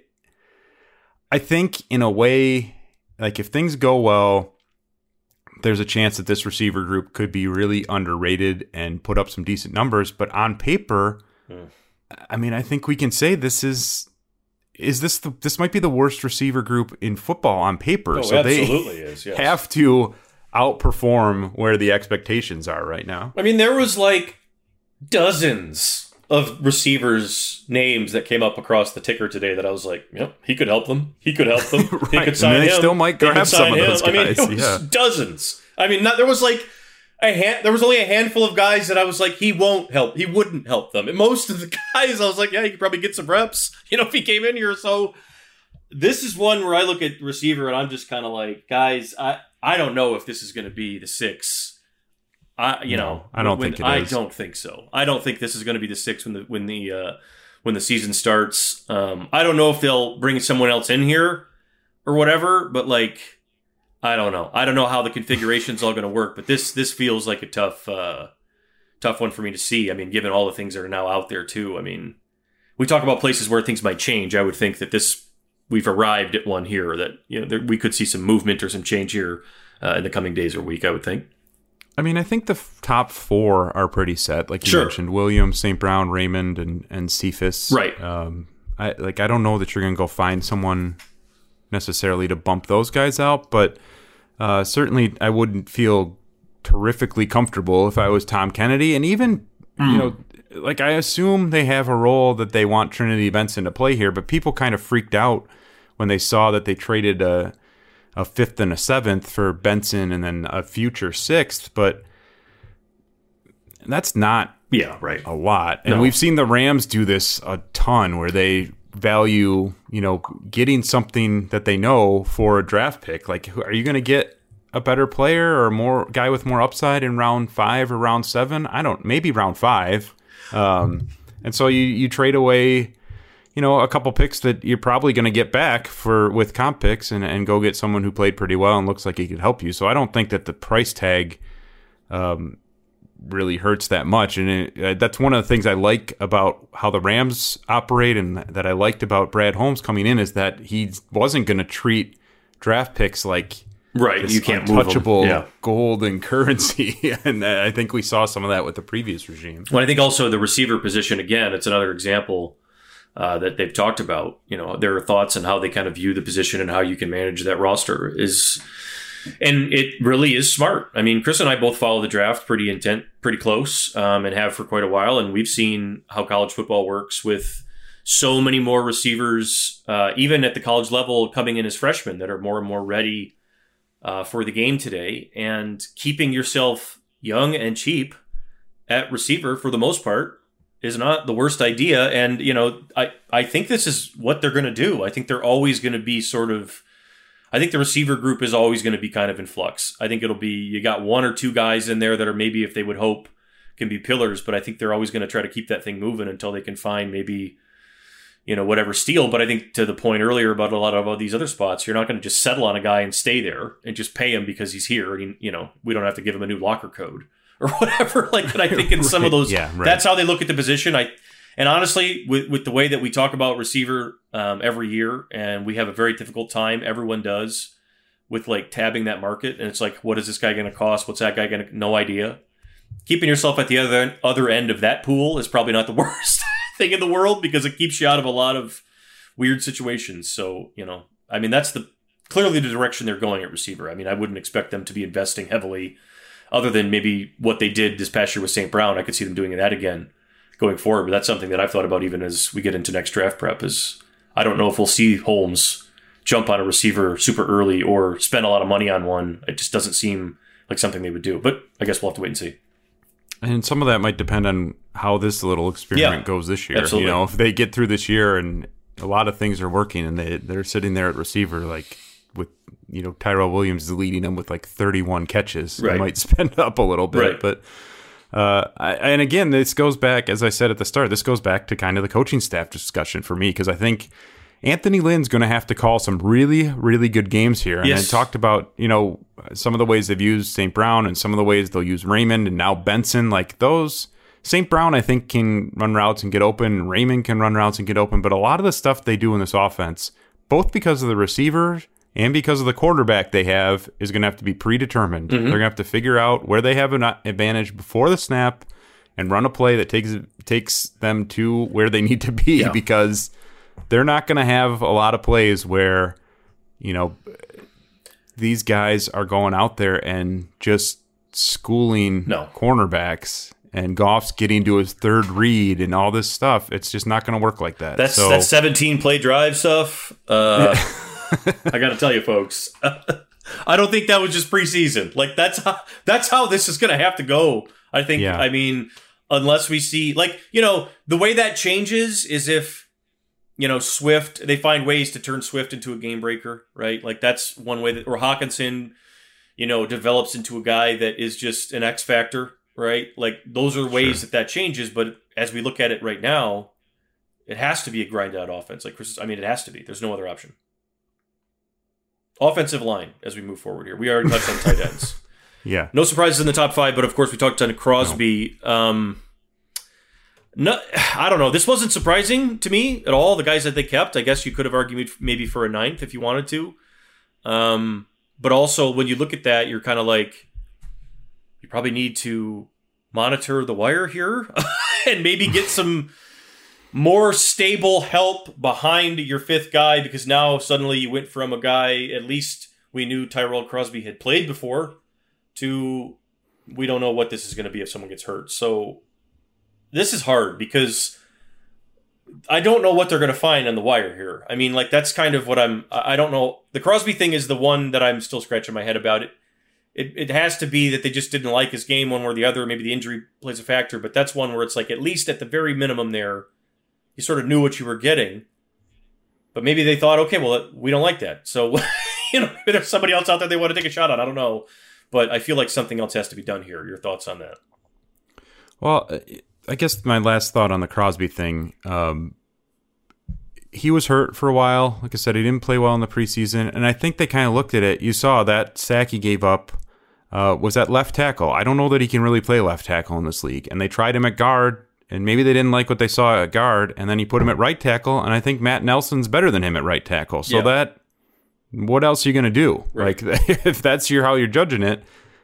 I think in a way, like, if things go well, there's a chance that this receiver group could be really underrated and put up some decent numbers. But on paper, I mean, I think we can say this might be the worst receiver group in football on paper. Oh, so absolutely they is, yes. have to outperform where the expectations are right now. I mean, there was like dozens of receivers' names that came up across the ticker today that I was like, yep, he could help them. He could help them. Right. He could sign and they him. Still might grab some of those guys. I mean, it was dozens. I mean, there was like there was only a handful of guys that I was like, he won't help. He wouldn't help them. And most of the guys, I was like, yeah, he could probably get some reps, if he came in here. So this is one where I look at receiver and I'm just kind of like, guys, I don't know if this is going to be the 6. I don't think it is. I don't think so. I don't think this is going to be the 6 when when the season starts. I don't know if they'll bring someone else in here or whatever, but like, I don't know. I don't know how the configuration's all going to work, but this feels like a tough one for me to see. I mean, given all the things that are now out there too. I mean, we talk about places where things might change. I would think that we've arrived at one here that, you know, we could see some movement or some change here in the coming days or week, I would think. I mean, I think the top 4 are pretty set. Like you mentioned, Williams, St. Brown, Raymond, and Cephas. Right. I don't know that you're going to go find someone necessarily to bump those guys out, but certainly I wouldn't feel terrifically comfortable if I was Tom Kennedy. And even, you know, like I assume they have a role that they want Trinity Benson to play here, but people kind of freaked out when they saw that they traded a 5th and a 7th for Benson and then a future 6th, but that's not a lot. And we've seen the Rams do this a ton where they value, you know, getting something that they know for a draft pick. Like, are you going to get a better player or more guy with more upside in round 5 or round 7? Maybe round 5. And so you trade away, you know, a couple picks that you're probably going to get back with comp picks and go get someone who played pretty well and looks like he could help you. So I don't think that the price tag really hurts that much. And that's one of the things I like about how the Rams operate and that I liked about Brad Holmes coming in is that he wasn't going to treat draft picks like you can't untouchable gold and currency. And I think we saw some of that with the previous regime. Well, I think also the receiver position, again, it's another example that they've talked about, you know, their thoughts on how they kind of view the position and how you can manage that roster and it really is smart. I mean, Chris and I both follow the draft pretty close, and have for quite a while. And we've seen how college football works with so many more receivers, even at the college level, coming in as freshmen that are more and more ready for the game today, and keeping yourself young and cheap at receiver for the most part is not the worst idea. And, you know, I think this is what they're going to do. I think they're always going to be I think the receiver group is always going to be kind of in flux. I think it'll be, you got 1 or 2 guys in there that are maybe, if they would hope, can be pillars, but I think they're always going to try to keep that thing moving until they can find maybe, you know, whatever steal. But I think to the point earlier about a lot of these other spots, you're not going to just settle on a guy and stay there and just pay him because he's here. And, you know, we don't have to give him a new locker code or whatever. Like, but I think in some of those, that's how they look at the position. And honestly, with the way that we talk about receiver every year, and we have a very difficult time, everyone does, with like tabbing that market. And it's like, what is this guy going to cost? What's that guy going to? No idea. Keeping yourself at the other end of that pool is probably not the worst thing in the world, because it keeps you out of a lot of weird situations. So, you know, I mean, that's clearly the direction they're going at receiver. I mean, I wouldn't expect them to be investing heavily, other than maybe what they did this past year with St. Brown. I could see them doing that again going forward, but that's something that I've thought about even as we get into next draft prep. Is I don't know if we'll see Holmes jump on a receiver super early or spend a lot of money on one. It just doesn't seem like something they would do, but I guess we'll have to wait and see. And some of that might depend on how this little experiment goes this year. Absolutely. You know, if they get through this year and a lot of things are working and they're sitting there at receiver, like with, you know, Tyrell Williams leading them with like 31 catches, they might spend up a little bit, but and again, this goes back, as I said at the start, this goes back to kind of the coaching staff discussion for me, because I think Anthony Lynn's going to have to call some really, really good games here. And I talked about, you know, some of the ways they've used St. Brown and some of the ways they'll use Raymond and now Benson. Like those, St. Brown, I think, can run routes and get open. Raymond can run routes and get open. But a lot of the stuff they do in this offense, both because of the receiver and because of the quarterback they have, is going to have to be predetermined. They're going to have to figure out where they have an advantage before the snap and run a play that takes them to where they need to be, because they're not going to have a lot of plays where, you know, these guys are going out there and just schooling cornerbacks, and Goff's getting to his third read and all this stuff. It's just not going to work like that. That's 17 play drive stuff. I got to tell you, folks, I don't think that was just preseason. Like that's how this is going to have to go. I think. Yeah. I mean, unless we see, like, you know, the way that changes is if, you know, Swift, they find ways to turn Swift into a game breaker, right? Like that's one way that, or Hawkinson, you know, develops into a guy that is just an X factor, right? Like those are ways that changes. But as we look at it right now, It has to be a grind out offense. Like Chris, it has to be. There's no other option. Offensive line as we move forward here. We already touched on tight ends. Yeah. No surprises in the top 5, but of course we talked on Crosby. No. I don't know. This wasn't surprising to me at all. The guys that they kept, I guess you could have argued maybe for a 9th if you wanted to. But also when you look at that, you're kind of like, you probably need to monitor the wire here and maybe get some more stable help behind your 5th guy, because now suddenly you went from a guy, at least we knew Tyrell Crosby had played before, to we don't know what this is going to be if someone gets hurt. So this is hard because I don't know what they're going to find on the wire here. I mean, like, that's kind of what I don't know. The Crosby thing is the one that I'm still scratching my head about. It has to be that they just didn't like his game one way or the other. Maybe the injury plays a factor, but that's one where it's like, at least at the very minimum there, you sort of knew what you were getting. But maybe they thought, okay, well, we don't like that. So, maybe there's somebody else out there they want to take a shot on. I don't know. But I feel like something else has to be done here. Your thoughts on that? Well, I guess my last thought on the Crosby thing, he was hurt for a while. Like I said, he didn't play well in the preseason. And I think they kind of looked at it. You saw that sack he gave up was at left tackle. I don't know that he can really play left tackle in this league. And they tried him at guard, and maybe they didn't like what they saw at guard, and then he put him at right tackle, and I think Matt Nelson's better than him at right tackle. So what else are you going to do? Right. Like, if that's how you're judging it,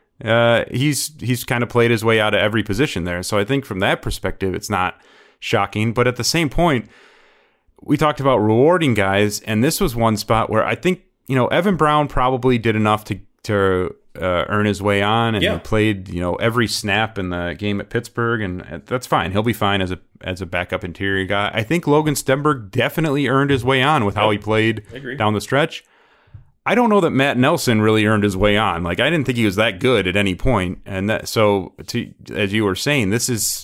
he's kind of played his way out of every position there. So I think from that perspective, it's not shocking. But at the same point, we talked about rewarding guys, and this was one spot where I think, Evan Brown probably did enough to earn his way on, and he played, every snap in the game at Pittsburgh, and that's fine. He'll be fine as a backup interior guy. I think Logan Stenberg definitely earned his way on with how he played down the stretch. I don't know that Matt Nelson really earned his way on. Like, I didn't think he was that good at any point. And as you were saying,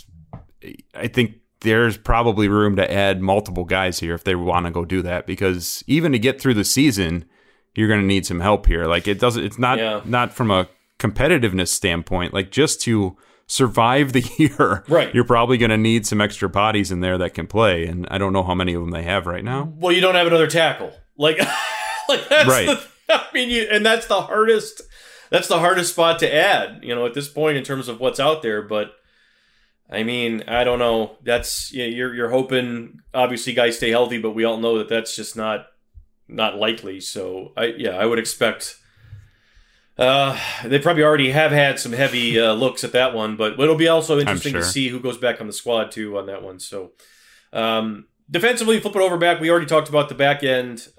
I think there's probably room to add multiple guys here if they want to go do that, because even to get through the season, you're going to need some help here. Like, it's not from a competitiveness standpoint, like just to survive the year, right? You're probably going to need some extra bodies in there that can play. And I don't know how many of them they have right now. Well, you don't have another tackle. Like that's right. And that's the hardest spot to add, at this point in terms of what's out there. But I mean, I don't know. That's you're hoping obviously guys stay healthy, but we all know that that's just not likely. So I would expect they probably already have had some heavy looks at that one, but it'll be also interesting to see who goes back on the squad too on that one. So defensively, flip it over back. We already talked about the back end.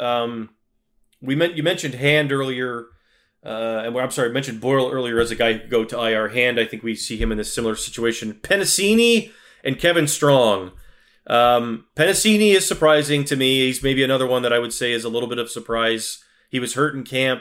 You mentioned Hand earlier, mentioned Boyle earlier as a guy who could go to IR. Hand, I think we see him in a similar situation. Penasini and Kevin Strong. Penasini is surprising to me. He's maybe another one that I would say is a little bit of surprise. He was hurt in camp.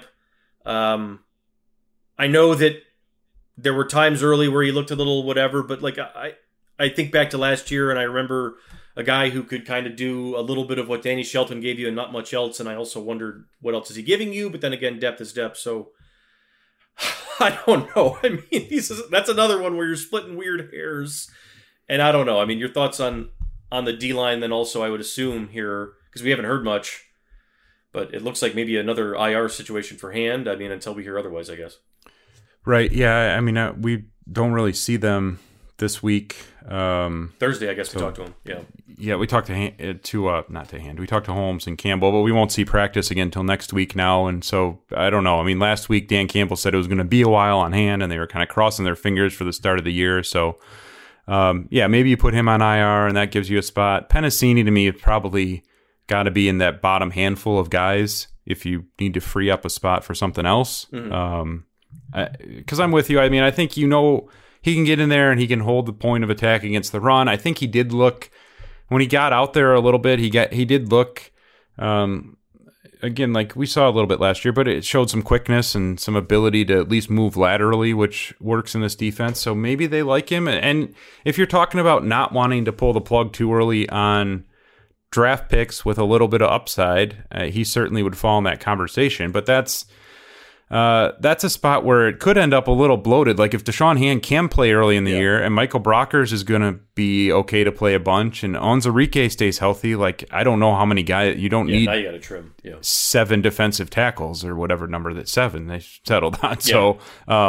I know that there were times early where he looked a little whatever, but like I think back to last year, and I remember a guy who could kind of do a little bit of what Danny Shelton gave you and not much else. And I also wondered, what else is he giving you? But then again, depth is depth. So I don't know. I mean, that's another one where you're splitting weird hairs. And I don't know. I mean, your thoughts on the D-line then also, I would assume here, because we haven't heard much. But it looks like maybe another IR situation for Hand. I mean, until we hear otherwise, I guess. Right. Yeah. I mean, we don't really see them this week. Thursday, I guess we talked to him. Yeah. Yeah, we talked we talked to Holmes and Campbell, but we won't see practice again until next week now. And so I don't know. I mean, last week Dan Campbell said it was going to be a while on Hand, and they were kind of crossing their fingers for the start of the year. So maybe you put him on IR, and that gives you a spot. Penasini to me has probably got to be in that bottom handful of guys if you need to free up a spot for something else. Because I'm with you. I mean, I think he can get in there and he can hold the point of attack against the run. I think he did look, when he got out there a little bit, he did look, again, like we saw a little bit last year, but it showed some quickness and some ability to at least move laterally, which works in this defense. So maybe they like him. And if you're talking about not wanting to pull the plug too early on draft picks with a little bit of upside, he certainly would fall in that conversation. But that's, that's a spot where it could end up a little bloated. Like if Deshaun Hand can play early in the year and Michael Brockers is going to be okay to play a bunch and Onwuzurike stays healthy, like I don't know how many guys, you don't need now you got to trim 7 defensive tackles or whatever number that 7 they settled on. So,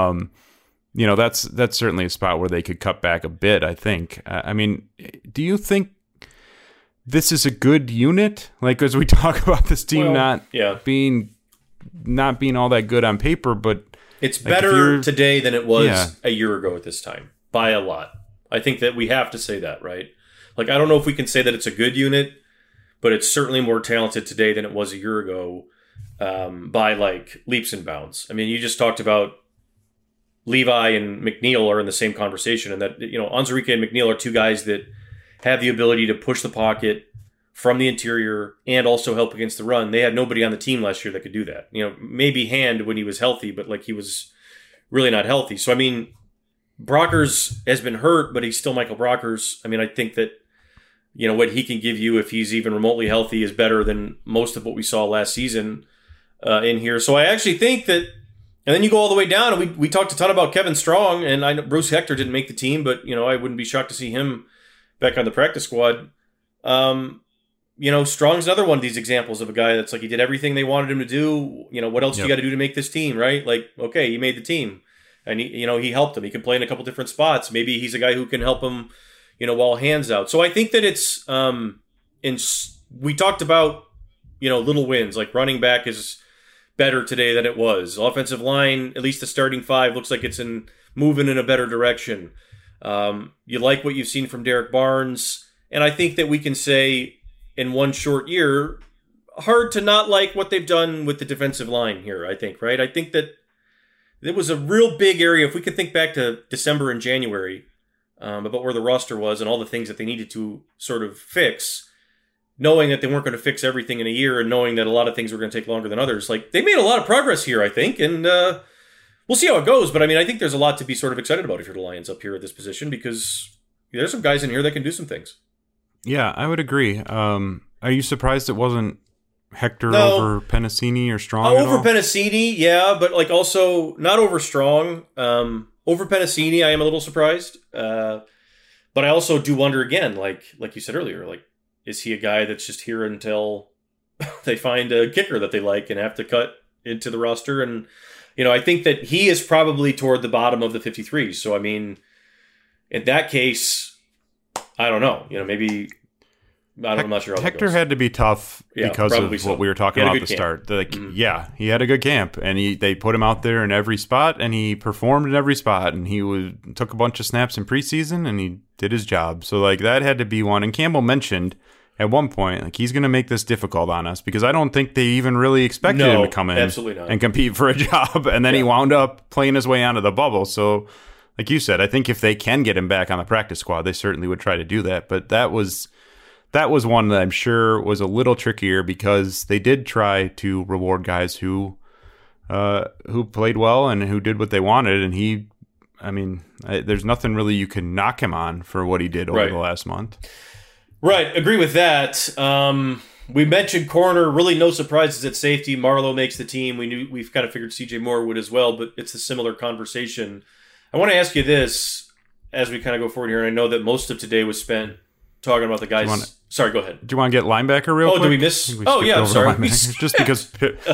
that's certainly a spot where they could cut back a bit, I think. I mean, do you think this is a good unit? Like as we talk about this team not being all that good on paper, but it's better today than it was a year ago at this time by a lot. I think that we have to say that, right? Like, I don't know if we can say that it's a good unit, but it's certainly more talented today than it was a year ago by like leaps and bounds. I mean, you just talked about Levi and McNeil are in the same conversation, and that, Onwuzurike and McNeil are 2 guys that have the ability to push the pocket from the interior and also help against the run. They had nobody on the team last year that could do that. Maybe Hand when he was healthy, but like he was really not healthy. So, I mean, Brockers has been hurt, but he's still Michael Brockers. I mean, I think that, what he can give you if he's even remotely healthy is better than most of what we saw last season in here. So I actually think that, and then you go all the way down, and we talked a ton about Kevin Strong, and I know Bruce Hector didn't make the team, but, I wouldn't be shocked to see him back on the practice squad. Strong's another one of these examples of a guy that's like, he did everything they wanted him to do. What else do you got to do to make this team, right? Like, okay, he made the team, and he helped him. He can play in a couple different spots. Maybe he's a guy who can help him, while Hand's out. So I think that it's, we talked about, little wins, like running back is better today than it was. Offensive line, at least the starting 5, looks like it's moving in a better direction. You like what you've seen from Derek Barnes, and I think that we can say, in one short year, hard to not like what they've done with the defensive line here, I think, right? I think that it was a real big area. If we could think back to December and January about where the roster was and all the things that they needed to sort of fix, knowing that they weren't going to fix everything in a year and knowing that a lot of things were going to take longer than others, like they made a lot of progress here, I think, and we'll see how it goes. But I mean, I think there's a lot to be sort of excited about if you're the Lions up here at this position, because there's some guys in here that can do some things. Yeah, I would agree. Are you surprised it wasn't Hector over Penasini or Strong? Over Penasini, yeah, but like also not over Strong. Over Penasini, I am a little surprised. But I also do wonder again, like you said earlier, like, is he a guy that's just here until they find a kicker that they like and have to cut into the roster? And, I think that he is probably toward the bottom of the 53. So, I mean, in that case, I don't know. Maybe I'm not sure how Hector had to be tough because of what we were talking about at the start. Yeah, he had a good camp, and they put him out there in every spot, and he performed in every spot, and he took a bunch of snaps in preseason, and he did his job. So like that had to be one. And Campbell mentioned at one point, like, he's going to make this difficult on us, because I don't think they even really expected him to come in and compete for a job, and then he wound up playing his way onto the bubble. So, like you said, I think if they can get him back on the practice squad, they certainly would try to do that. But that was one that I'm sure was a little trickier, because they did try to reward guys who played well and who did what they wanted. And there's nothing really you can knock him on for what he did over the last month. Right. Agree with that. We mentioned corner, really no surprises at safety. Marlowe makes the team. We've kind of figured CJ Moore would as well, but it's a similar conversation. I want to ask you this as we kind of go forward here. And I know that most of today was spent talking about the guys. Sorry, go ahead. Do you want to get linebacker real quick? Did we miss? I'm sorry. Just because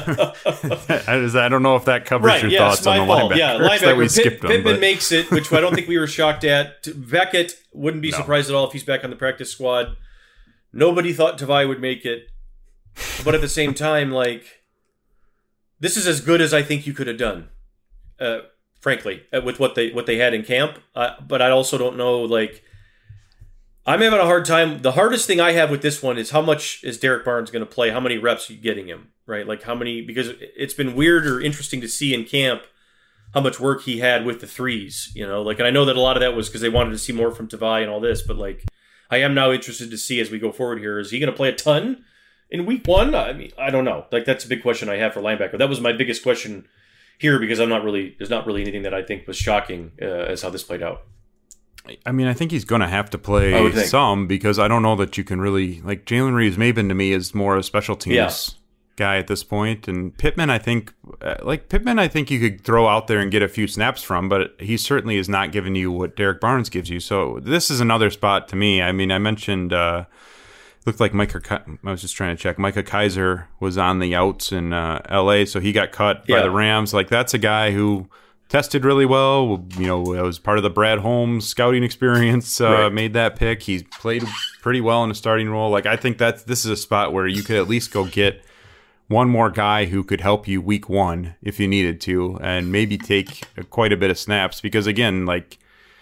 I don't know if that covers your thoughts on the linebacker. Yeah, linebacker. Pittman makes it, which I don't think we were shocked at. Beckett wouldn't be surprised at all if he's back on the practice squad. Nobody thought Tavai would make it. But at the same time, like, this is as good as I think you could have done, frankly, with what they had in camp. But I also don't know, like, I'm having a hard time. The hardest thing I have with this one is how much is Derek Barnes going to play? How many reps are you getting him, right? Like how many, because it's been weird or interesting to see in camp how much work he had with the threes, like, and I know that a lot of that was because they wanted to see more from Tavai and all this, but like, I am now interested to see as we go forward here, is he going to play a ton in week 1? I mean, I don't know. Like, that's a big question I have for linebacker. That was my biggest question here, because there's not really anything that I think was shocking as how this played out. I mean, I think he's going to have to play some, because I don't know that you can really, like, Jalen Reeves-Maben to me is more a special teams guy at this point. And Pittman, I think you could throw out there and get a few snaps from, but he certainly is not giving you what Derek Barnes gives you. So this is another spot to me. I mean, I mentioned looked like I was just trying to check. Micah Kiser was on the outs in L.A., so he got cut by the Rams. Like, that's a guy who tested really well. You know, it was part of the Brad Holmes scouting experience. Made that pick. He played pretty well in a starting role. Like, I think this is a spot where you could at least go get one more guy who could help you week one if you needed to, and maybe take quite a bit of snaps. Because again, like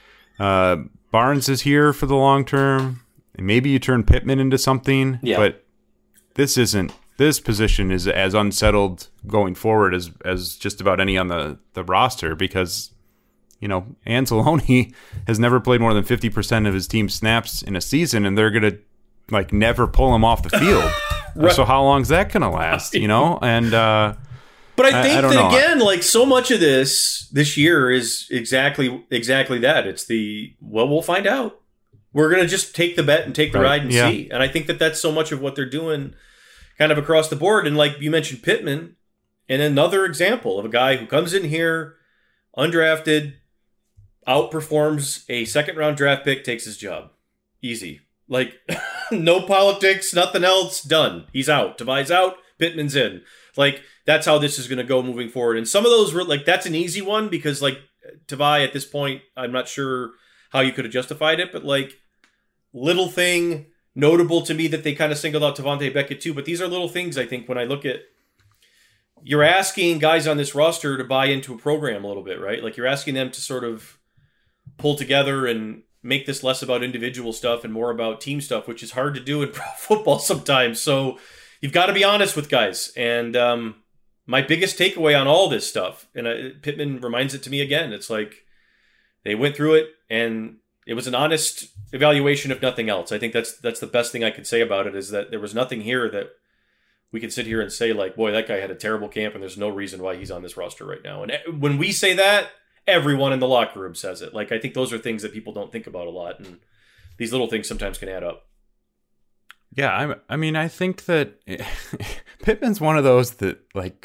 Barnes is here for the long term. Maybe you turn Pittman into something, but this position is as unsettled going forward as just about any on the roster, because, you know, Anzalone has never played more than 50% of his team's snaps in a season, and they're going to like never pull him off the field. Right. So how long is that going to last, you know? And but I think that again, like so much of this year is exactly that. It's we'll find out. We're going to just take the bet and take the ride and see. And I think that that's so much of what they're doing kind of across the board. And like you mentioned Pittman, and another example of a guy who comes in here, undrafted, outperforms a second-round draft pick, takes his job. Easy. Like, no politics, nothing else, done. He's out. Tavai's out, Pittman's in. Like, that's how this is going to go moving forward. And some of those, like, that's an easy one because, like, Tavai at this point, I'm not sure how you could have justified it, but, like, little thing notable to me that they kind of singled out Tavante Beckett too. But these are little things, I think, when I look at, you're asking guys on this roster to buy into a program a little bit, right? Like, you're asking them to sort of pull together and make this less about individual stuff and more about team stuff, which is hard to do in pro football sometimes. So you've got to be honest with guys. And my biggest takeaway on all this stuff, and Pittman reminds it to me again, it's like they went through it and it was an honest evaluation, if nothing else. I think that's the best thing I could say about it, is that there was nothing here that we could sit here and say, like, boy, that guy had a terrible camp and there's no reason why he's on this roster right now. And when we say that, everyone in the locker room says it. Like, I think those are things that people don't think about a lot, and these little things sometimes can add up. Yeah, I mean, I think that Pittman's one of those that, like,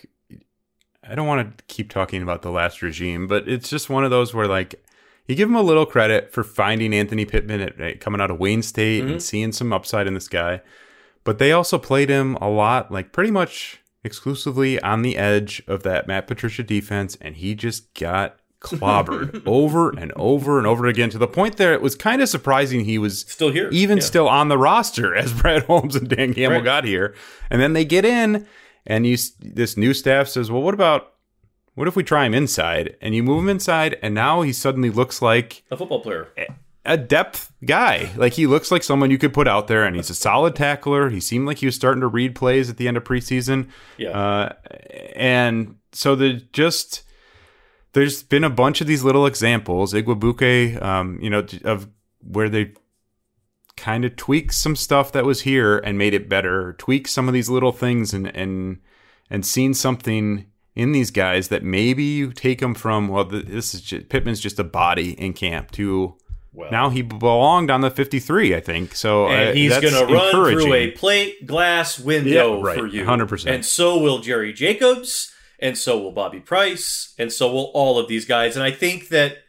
I don't want to keep talking about the last regime, but it's just one of those where, like, you give him a little credit for finding Anthony Pittman coming out of Wayne State and seeing some upside in this guy. But they also played him a lot, like pretty much exclusively on the edge of that Matt Patricia defense, and he just got clobbered over and over and over again, to the point there it was kind of surprising he was still here, still on the roster as Brad Holmes and Dan Campbell got here. And then they get in, and this new staff says, well, what if we try him inside? And you move him inside, and now he suddenly looks like a football player, a depth guy. Like, he looks like someone you could put out there, and he's a solid tackler. He seemed like he was starting to read plays at the end of preseason. Yeah. And so there's been a bunch of these little examples, Igwebuike, of where they kind of tweaked some stuff that was here and made it better, tweaked some of these little things and seen something in these guys that maybe you take them from, well, Pittman's just a body in camp, to now he belonged on the 53, I think. So and he's going to run through a plate glass window for you. 100%. And so will Jerry Jacobs, and so will Bobby Price, and so will all of these guys. And I think that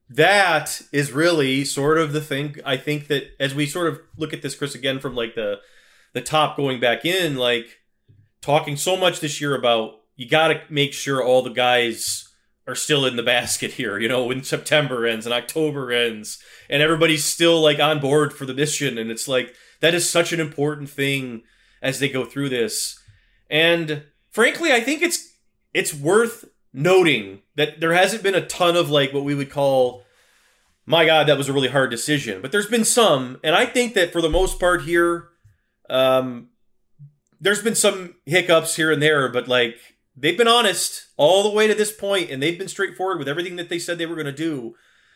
is really sort of the thing. I think that as we sort of look at this, Chris, again from like the top going back in, like talking so much this year about, you got to make sure all the guys are still in the basket here, you know, when September ends and October ends and everybody's still like on board for the mission. And it's like, that is such an important thing as they go through this. And frankly, I think it's worth noting that there hasn't been a ton of like what we would call, my God, that was a really hard decision. But there's been some, and I think that for the most part here, there's been some hiccups here and there, but like, they've been honest all the way to this point, and they've been straightforward with everything that they said they were going to do.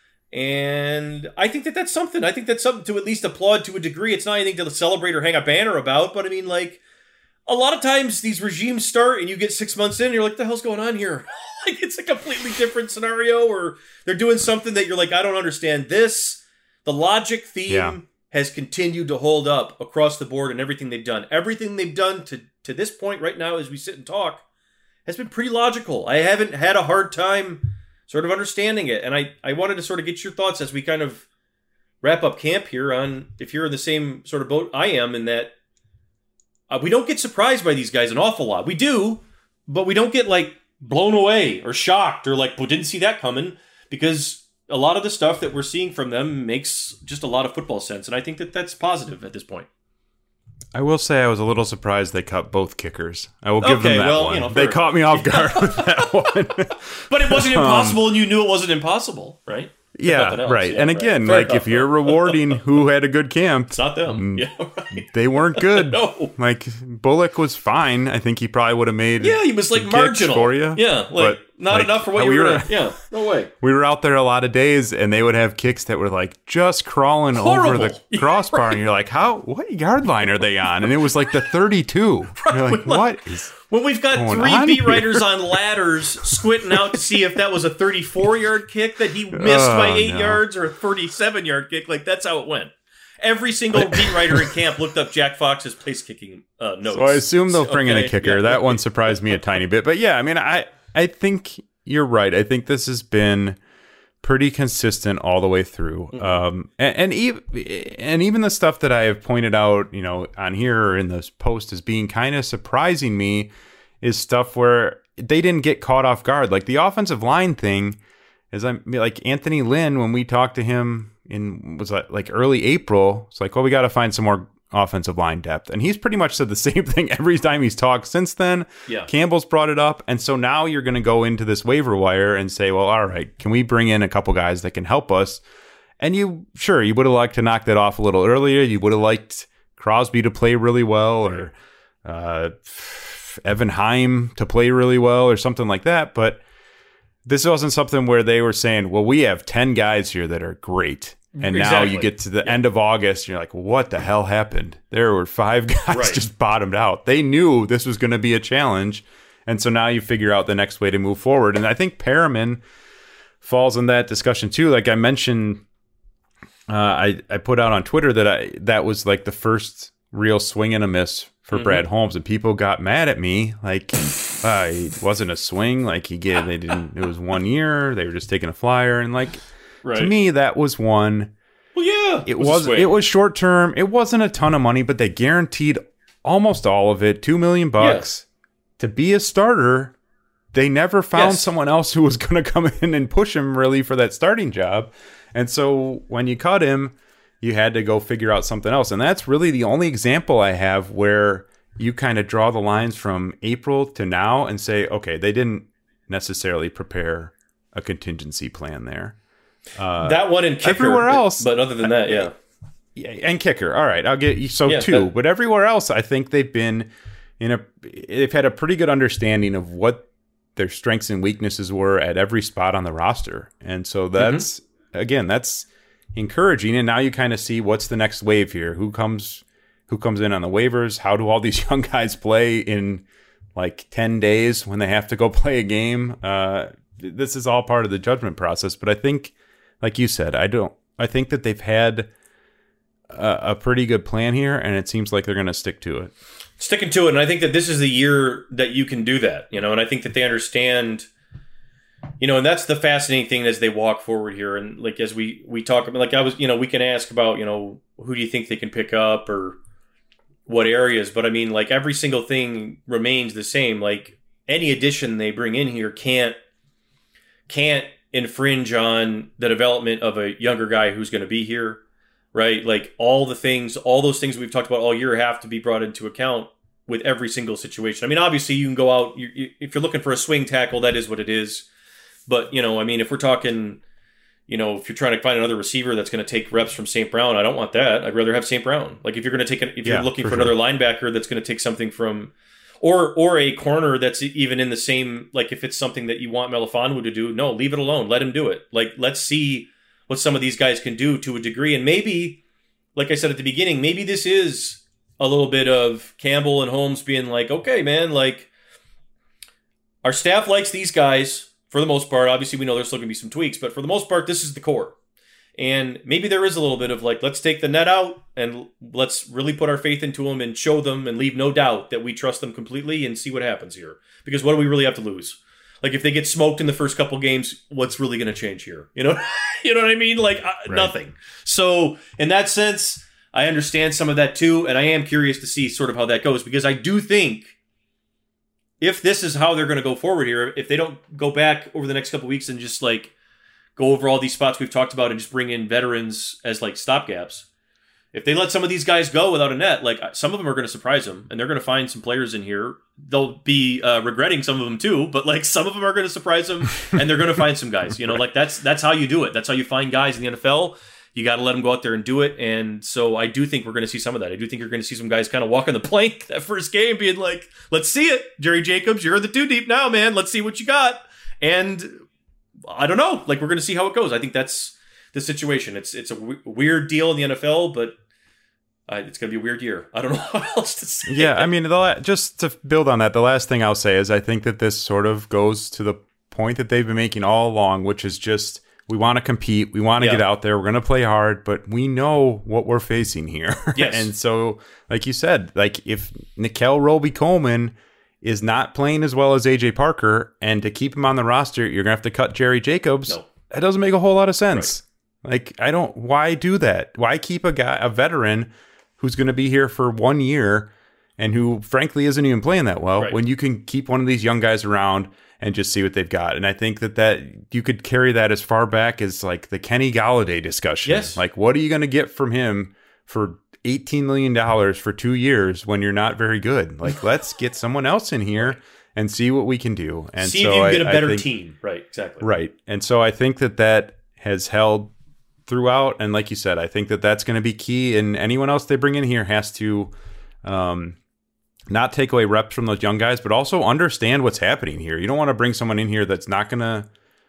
And I think that that's something. I think that's something to at least applaud to a degree. It's not anything to celebrate or hang a banner about, but I mean, like, a lot of times these regimes start and you get 6 months in and you're like, the hell's going on here? Like, it's a completely different scenario, or they're doing something that you're like, I don't understand this. The logic theme has continued to hold up across the board in everything they've done. Everything they've done to this point right now as we sit and talk has been pretty logical. I haven't had a hard time sort of understanding it. And I wanted to sort of get your thoughts as we kind of wrap up camp here on if you're in the same sort of boat I am, in that we don't get surprised by these guys an awful lot. We do, but we don't get like blown away or shocked or like, well, didn't see that coming, because a lot of the stuff that we're seeing from them makes just a lot of football sense. And I think that that's positive at this point. I will say I was a little surprised they cut both kickers. I will give them that one. You know, they caught me off guard with that one. But it wasn't impossible, and you knew it wasn't impossible, right? Yeah, right. Yeah, and again, right. Like if you're rewarding who had a good camp, it's not them. Yeah, right. They weren't good. No. Like Bullock was fine. I think he probably would have made. Yeah, he was like marginal for you. Yeah, like not enough for what you were. Yeah, no way. We were out there a lot of days, and they would have kicks that were like just crawling over the crossbar, right. And you're like, what yard line are they on? And it was like the 32. Right. You're like, what is? When we've got 3 beat writers on ladders squinting out to see if that was a 34-yard kick that he missed by 8 yards or a 37-yard kick, like that's how it went. Every single beat writer in camp looked up Jack Fox's place kicking notes. So I assume they'll bring in a kicker. Yeah. That one surprised me a tiny bit. But yeah, I mean, I think you're right. I think this has been pretty consistent all the way through. Mm-hmm. And even the stuff that I have pointed out, on here or in this post as being kind of surprising me is stuff where they didn't get caught off guard. Like the offensive line thing is like Anthony Lynn, when we talked to him was like early April, it's like, well, we got to find some more offensive line depth. And he's pretty much said the same thing every time he's talked since then. Yeah. Campbell's brought it up. And so now you're going to go into this waiver wire and say, well, all right, can we bring in a couple guys that can help us? And you would have liked to knock that off a little earlier. You would have liked Crosby to play really well, or Evan Heim to play really well or something like that. But this wasn't something where they were saying, well, we have 10 guys here that are great. And now you get to the end of August, and you're like, what the hell happened? There were 5 guys just bottomed out. They knew this was going to be a challenge. And so now you figure out the next way to move forward. And I think Perriman falls in that discussion too. Like I mentioned, I put out on Twitter that was like the first real swing and a miss for Brad Holmes. And people got mad at me. Like, it wasn't a swing. Like it was 1 year. They were just taking a flyer. And like, to me, that was one. Well, yeah, it was short term. It wasn't a ton of money, but they guaranteed almost all of it, $2 million to be a starter. They never found someone else who was going to come in and push him really for that starting job. And so when you cut him, you had to go figure out something else. And that's really the only example I have where you kind of draw the lines from April to now and say, okay, they didn't necessarily prepare a contingency plan there. That one and kicker. Everywhere else, but other than that, yeah, and kicker. All right, I'll get you. So two, but everywhere else, I think they've been they've had a pretty good understanding of what their strengths and weaknesses were at every spot on the roster, and so that's that's encouraging. And now you kind of see what's the next wave here. Who comes in on the waivers? How do all these young guys play in like 10 days when they have to go play a game? This is all part of the judgment process, but I think, like you said, I think that they've had a pretty good plan here, and it seems like they're going to stick to it. Sticking to it, and I think that this is the year that you can do that, and I think that they understand, and that's the fascinating thing as they walk forward here, and like as we talk about, like I was, we can ask about, who do you think they can pick up or what areas, but I mean, like every single thing remains the same. Like any addition they bring in here can't infringe on the development of a younger guy who's going to be here, right? Like all those things we've talked about all year have to be brought into account with every single situation. I mean, obviously you can go out, if you're looking for a swing tackle, that is what it is. But, I mean, if we're talking, if you're trying to find another receiver that's going to take reps from St. Brown, I don't want that. I'd rather have St. Brown. Like if you're going to if you're looking for another linebacker that's going to take something from, or a corner that's even in the same, like if it's something that you want Melifonwu to do, no, leave it alone. Let him do it. Like, let's see what some of these guys can do to a degree. And maybe, like I said at the beginning, maybe this is a little bit of Campbell and Holmes being like, okay, man, like our staff likes these guys for the most part. Obviously, we know there's still going to be some tweaks, but for the most part, this is the core. And maybe there is a little bit of like, let's take the net out and let's really put our faith into them and show them and leave no doubt that we trust them completely and see what happens here. Because what do we really have to lose? Like if they get smoked in the first couple games, what's really going to change here? You know what I mean? Like nothing. So in that sense, I understand some of that too. And I am curious to see sort of how that goes, because I do think if this is how they're going to go forward here, if they don't go back over the next couple of weeks and just like go over all these spots we've talked about and just bring in veterans as like stopgaps, if they let some of these guys go without a net, like some of them are going to surprise them and they're going to find some players in here. They'll be regretting some of them too, but like some of them are going to surprise them and they're going to find some guys, like that's how you do it. That's how you find guys in the NFL. You got to let them go out there and do it. And so I do think we're going to see some of that. I do think you're going to see some guys kind of walking the plank that first game being like, let's see it. Jerry Jacobs, you're in the 2 deep now, man. Let's see what you got. And I don't know. Like, we're going to see how it goes. I think that's the situation. It's a weird deal in the NFL, but it's going to be a weird year. I don't know how else to say. Yeah, I mean, just to build on that, the last thing I'll say is I think that this sort of goes to the point that they've been making all along, which is just we want to compete. We want to get out there. We're going to play hard, but we know what we're facing here. Yes. And so, like you said, like if Nickell Robey-Coleman is not playing as well as AJ Parker, and to keep him on the roster, you're going to have to cut Jerry Jacobs. No. That doesn't make a whole lot of sense. Right. Like, why do that? Why keep a veteran who's going to be here for 1 year and who frankly isn't even playing that well when you can keep one of these young guys around and just see what they've got? And I think that you could carry that as far back as like the Kenny Golladay discussion. Yes. Like, what are you going to get from him for $18 million for 2 years when you're not very good? Like, let's get someone else in here and see what we can do. And see if you can get a better team. Right, exactly. Right. And so I think that has held throughout. And like you said, I think that's going to be key. And anyone else they bring in here has to not take away reps from those young guys, but also understand what's happening here. You don't want to bring someone in here that's not gonna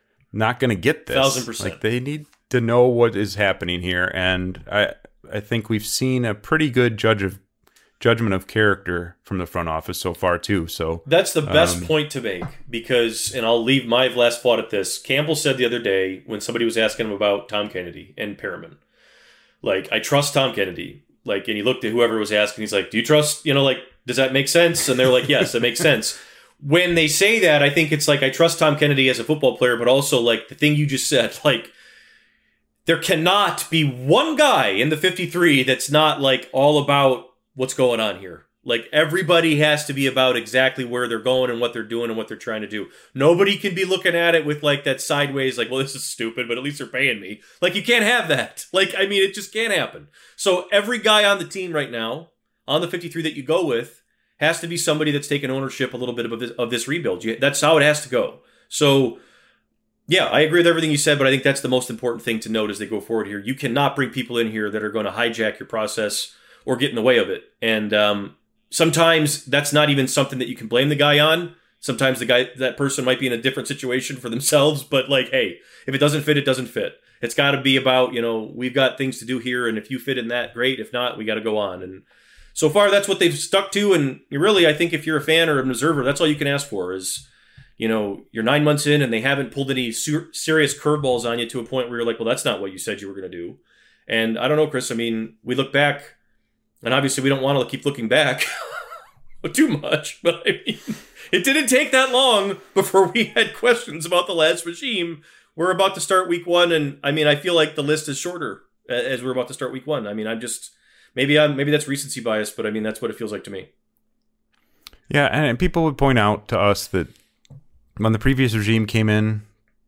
get this. 1,000%. Like, they need to know what is happening here. And I think we've seen a pretty good judgment of character from the front office so far too. So that's the best point to make, because, and I'll leave my last thought at this. Campbell said the other day when somebody was asking him about Tom Kennedy and Perriman, like, I trust Tom Kennedy. Like, and he looked at whoever was asking, he's like, do you trust, like, does that make sense? And they're like, yes, that makes sense. When they say that, I think it's like, I trust Tom Kennedy as a football player, but also like the thing you just said, like, there cannot be one guy in the 53 that's not like all about what's going on here. Like, everybody has to be about exactly where they're going and what they're doing and what they're trying to do. Nobody can be looking at it with like that sideways, like, well, this is stupid, but at least they're paying me. Like, you can't have that. Like, I mean, it just can't happen. So every guy on the team right now, on the 53 that you go with, has to be somebody that's taken ownership a little bit of this rebuild. That's how it has to go. So, yeah, I agree with everything you said, but I think that's the most important thing to note as they go forward here. You cannot bring people in here that are going to hijack your process or get in the way of it. And sometimes that's not even something that you can blame the guy on. Sometimes that person might be in a different situation for themselves, but like, hey, if it doesn't fit, it doesn't fit. It's got to be about, we've got things to do here, and if you fit in that, great. If not, we got to go on. And so far, that's what they've stuck to. And really, I think if you're a fan or an observer, that's all you can ask for is, you're 9 months in and they haven't pulled any serious curveballs on you to a point where you're like, well, that's not what you said you were going to do. And I don't know, Chris, I mean, we look back, and obviously we don't want to keep looking back too much, but I mean, it didn't take that long before we had questions about the last regime. We're about to start week 1, and I mean, I feel like the list is shorter as we're about to start week 1. I mean, maybe that's recency bias, but I mean, that's what it feels like to me. Yeah, and people would point out to us that when the previous regime came in,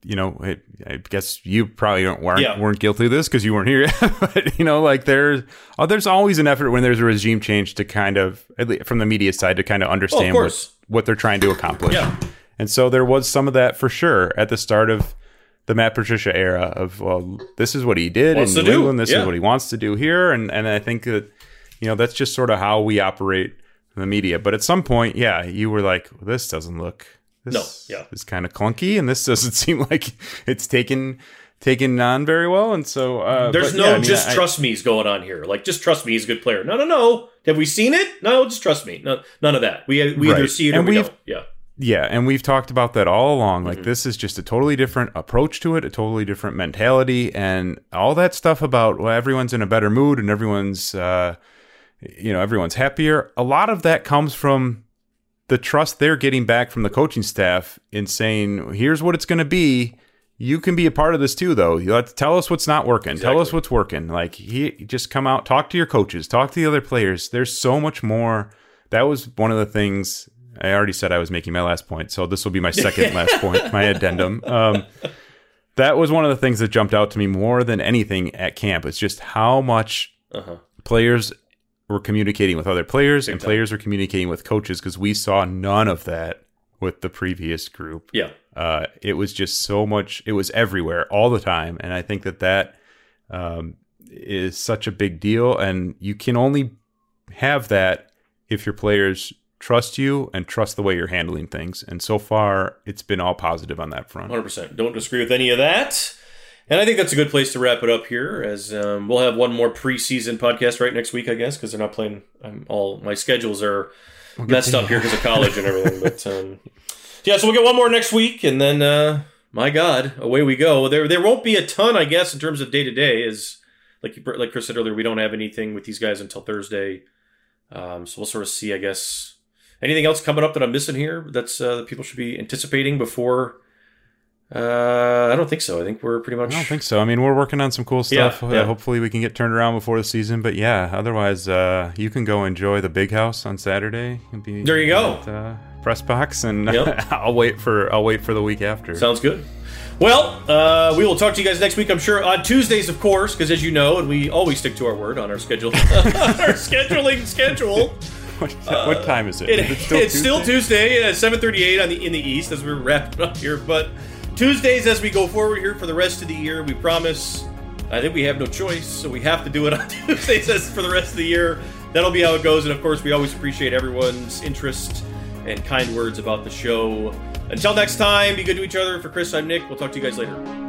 I guess you probably weren't guilty of this because you weren't here yet. But like there's always an effort when there's a regime change to kind of, at least from the media side, to kind of understand what they're trying to accomplish. Yeah. And so there was some of that for sure at the start of the Matt Patricia era of, well, this is what he did in New England, this is what he wants to do here, and I think that that's just sort of how we operate in the media. But at some point, you were like, well, this doesn't look. This is kind of clunky, and this doesn't seem like it's taken on very well. And so there's trust me's going on here. Like, just trust me, he's a good player. No. Have we seen it? No, just trust me. No, none of that. We either see it or we don't. Yeah. Yeah, and we've talked about that all along. Like, this is just a totally different approach to it, a totally different mentality, and all that stuff about, well, everyone's in a better mood and everyone's, everyone's happier. A lot of that comes from the trust they're getting back from the coaching staff in saying, here's what it's going to be. You can be a part of this too, though. Tell us what's not working. Exactly. Tell us what's working. Like, just come out, talk to your coaches, talk to the other players. There's so much more. That was one of the things. I already said I was making my last point, so this will be my second last point, my addendum. That was one of the things that jumped out to me more than anything at camp. It's just how much players were communicating with other players and players were communicating with coaches, because we saw none of that with the previous group. Yeah. It was just so much. It was everywhere all the time, and I think that is such a big deal, and you can only have that if your players trust you and trust the way you're handling things. And so far, it's been all positive on that front. 100%. Don't disagree with any of that. And I think that's a good place to wrap it up here, as we'll have one more preseason podcast right next week, I guess, because they're not playing. All my schedules are messed up here because of college and everything. But so we'll get one more next week, and then, my God, away we go. There won't be a ton, I guess, in terms of day-to-day, as like Chris said earlier, we don't have anything with these guys until Thursday. So we'll sort of see, I guess. Anything else coming up that I'm missing here that's that people should be anticipating before? I don't think so. I think we're pretty much... I don't think so. I mean, we're working on some cool stuff. Yeah. Hopefully we can get turned around before the season. But yeah, otherwise, you can go enjoy the Big House on Saturday. There you go. At, Press Box, and I'll wait for the week after. Sounds good. Well, we will talk to you guys next week, I'm sure, on Tuesdays, of course, because as you know, and we always stick to our word on our schedule, our scheduling schedule. What time is it? It's still Tuesday at 7:38 in the East as we're wrapping up here. But Tuesdays as we go forward here for the rest of the year, we promise. I think we have no choice, so we have to do it on Tuesdays for the rest of the year. That'll be how it goes. And of course, we always appreciate everyone's interest and kind words about the show. Until next time, be good to each other. For Chris, I'm Nick. We'll talk to you guys later.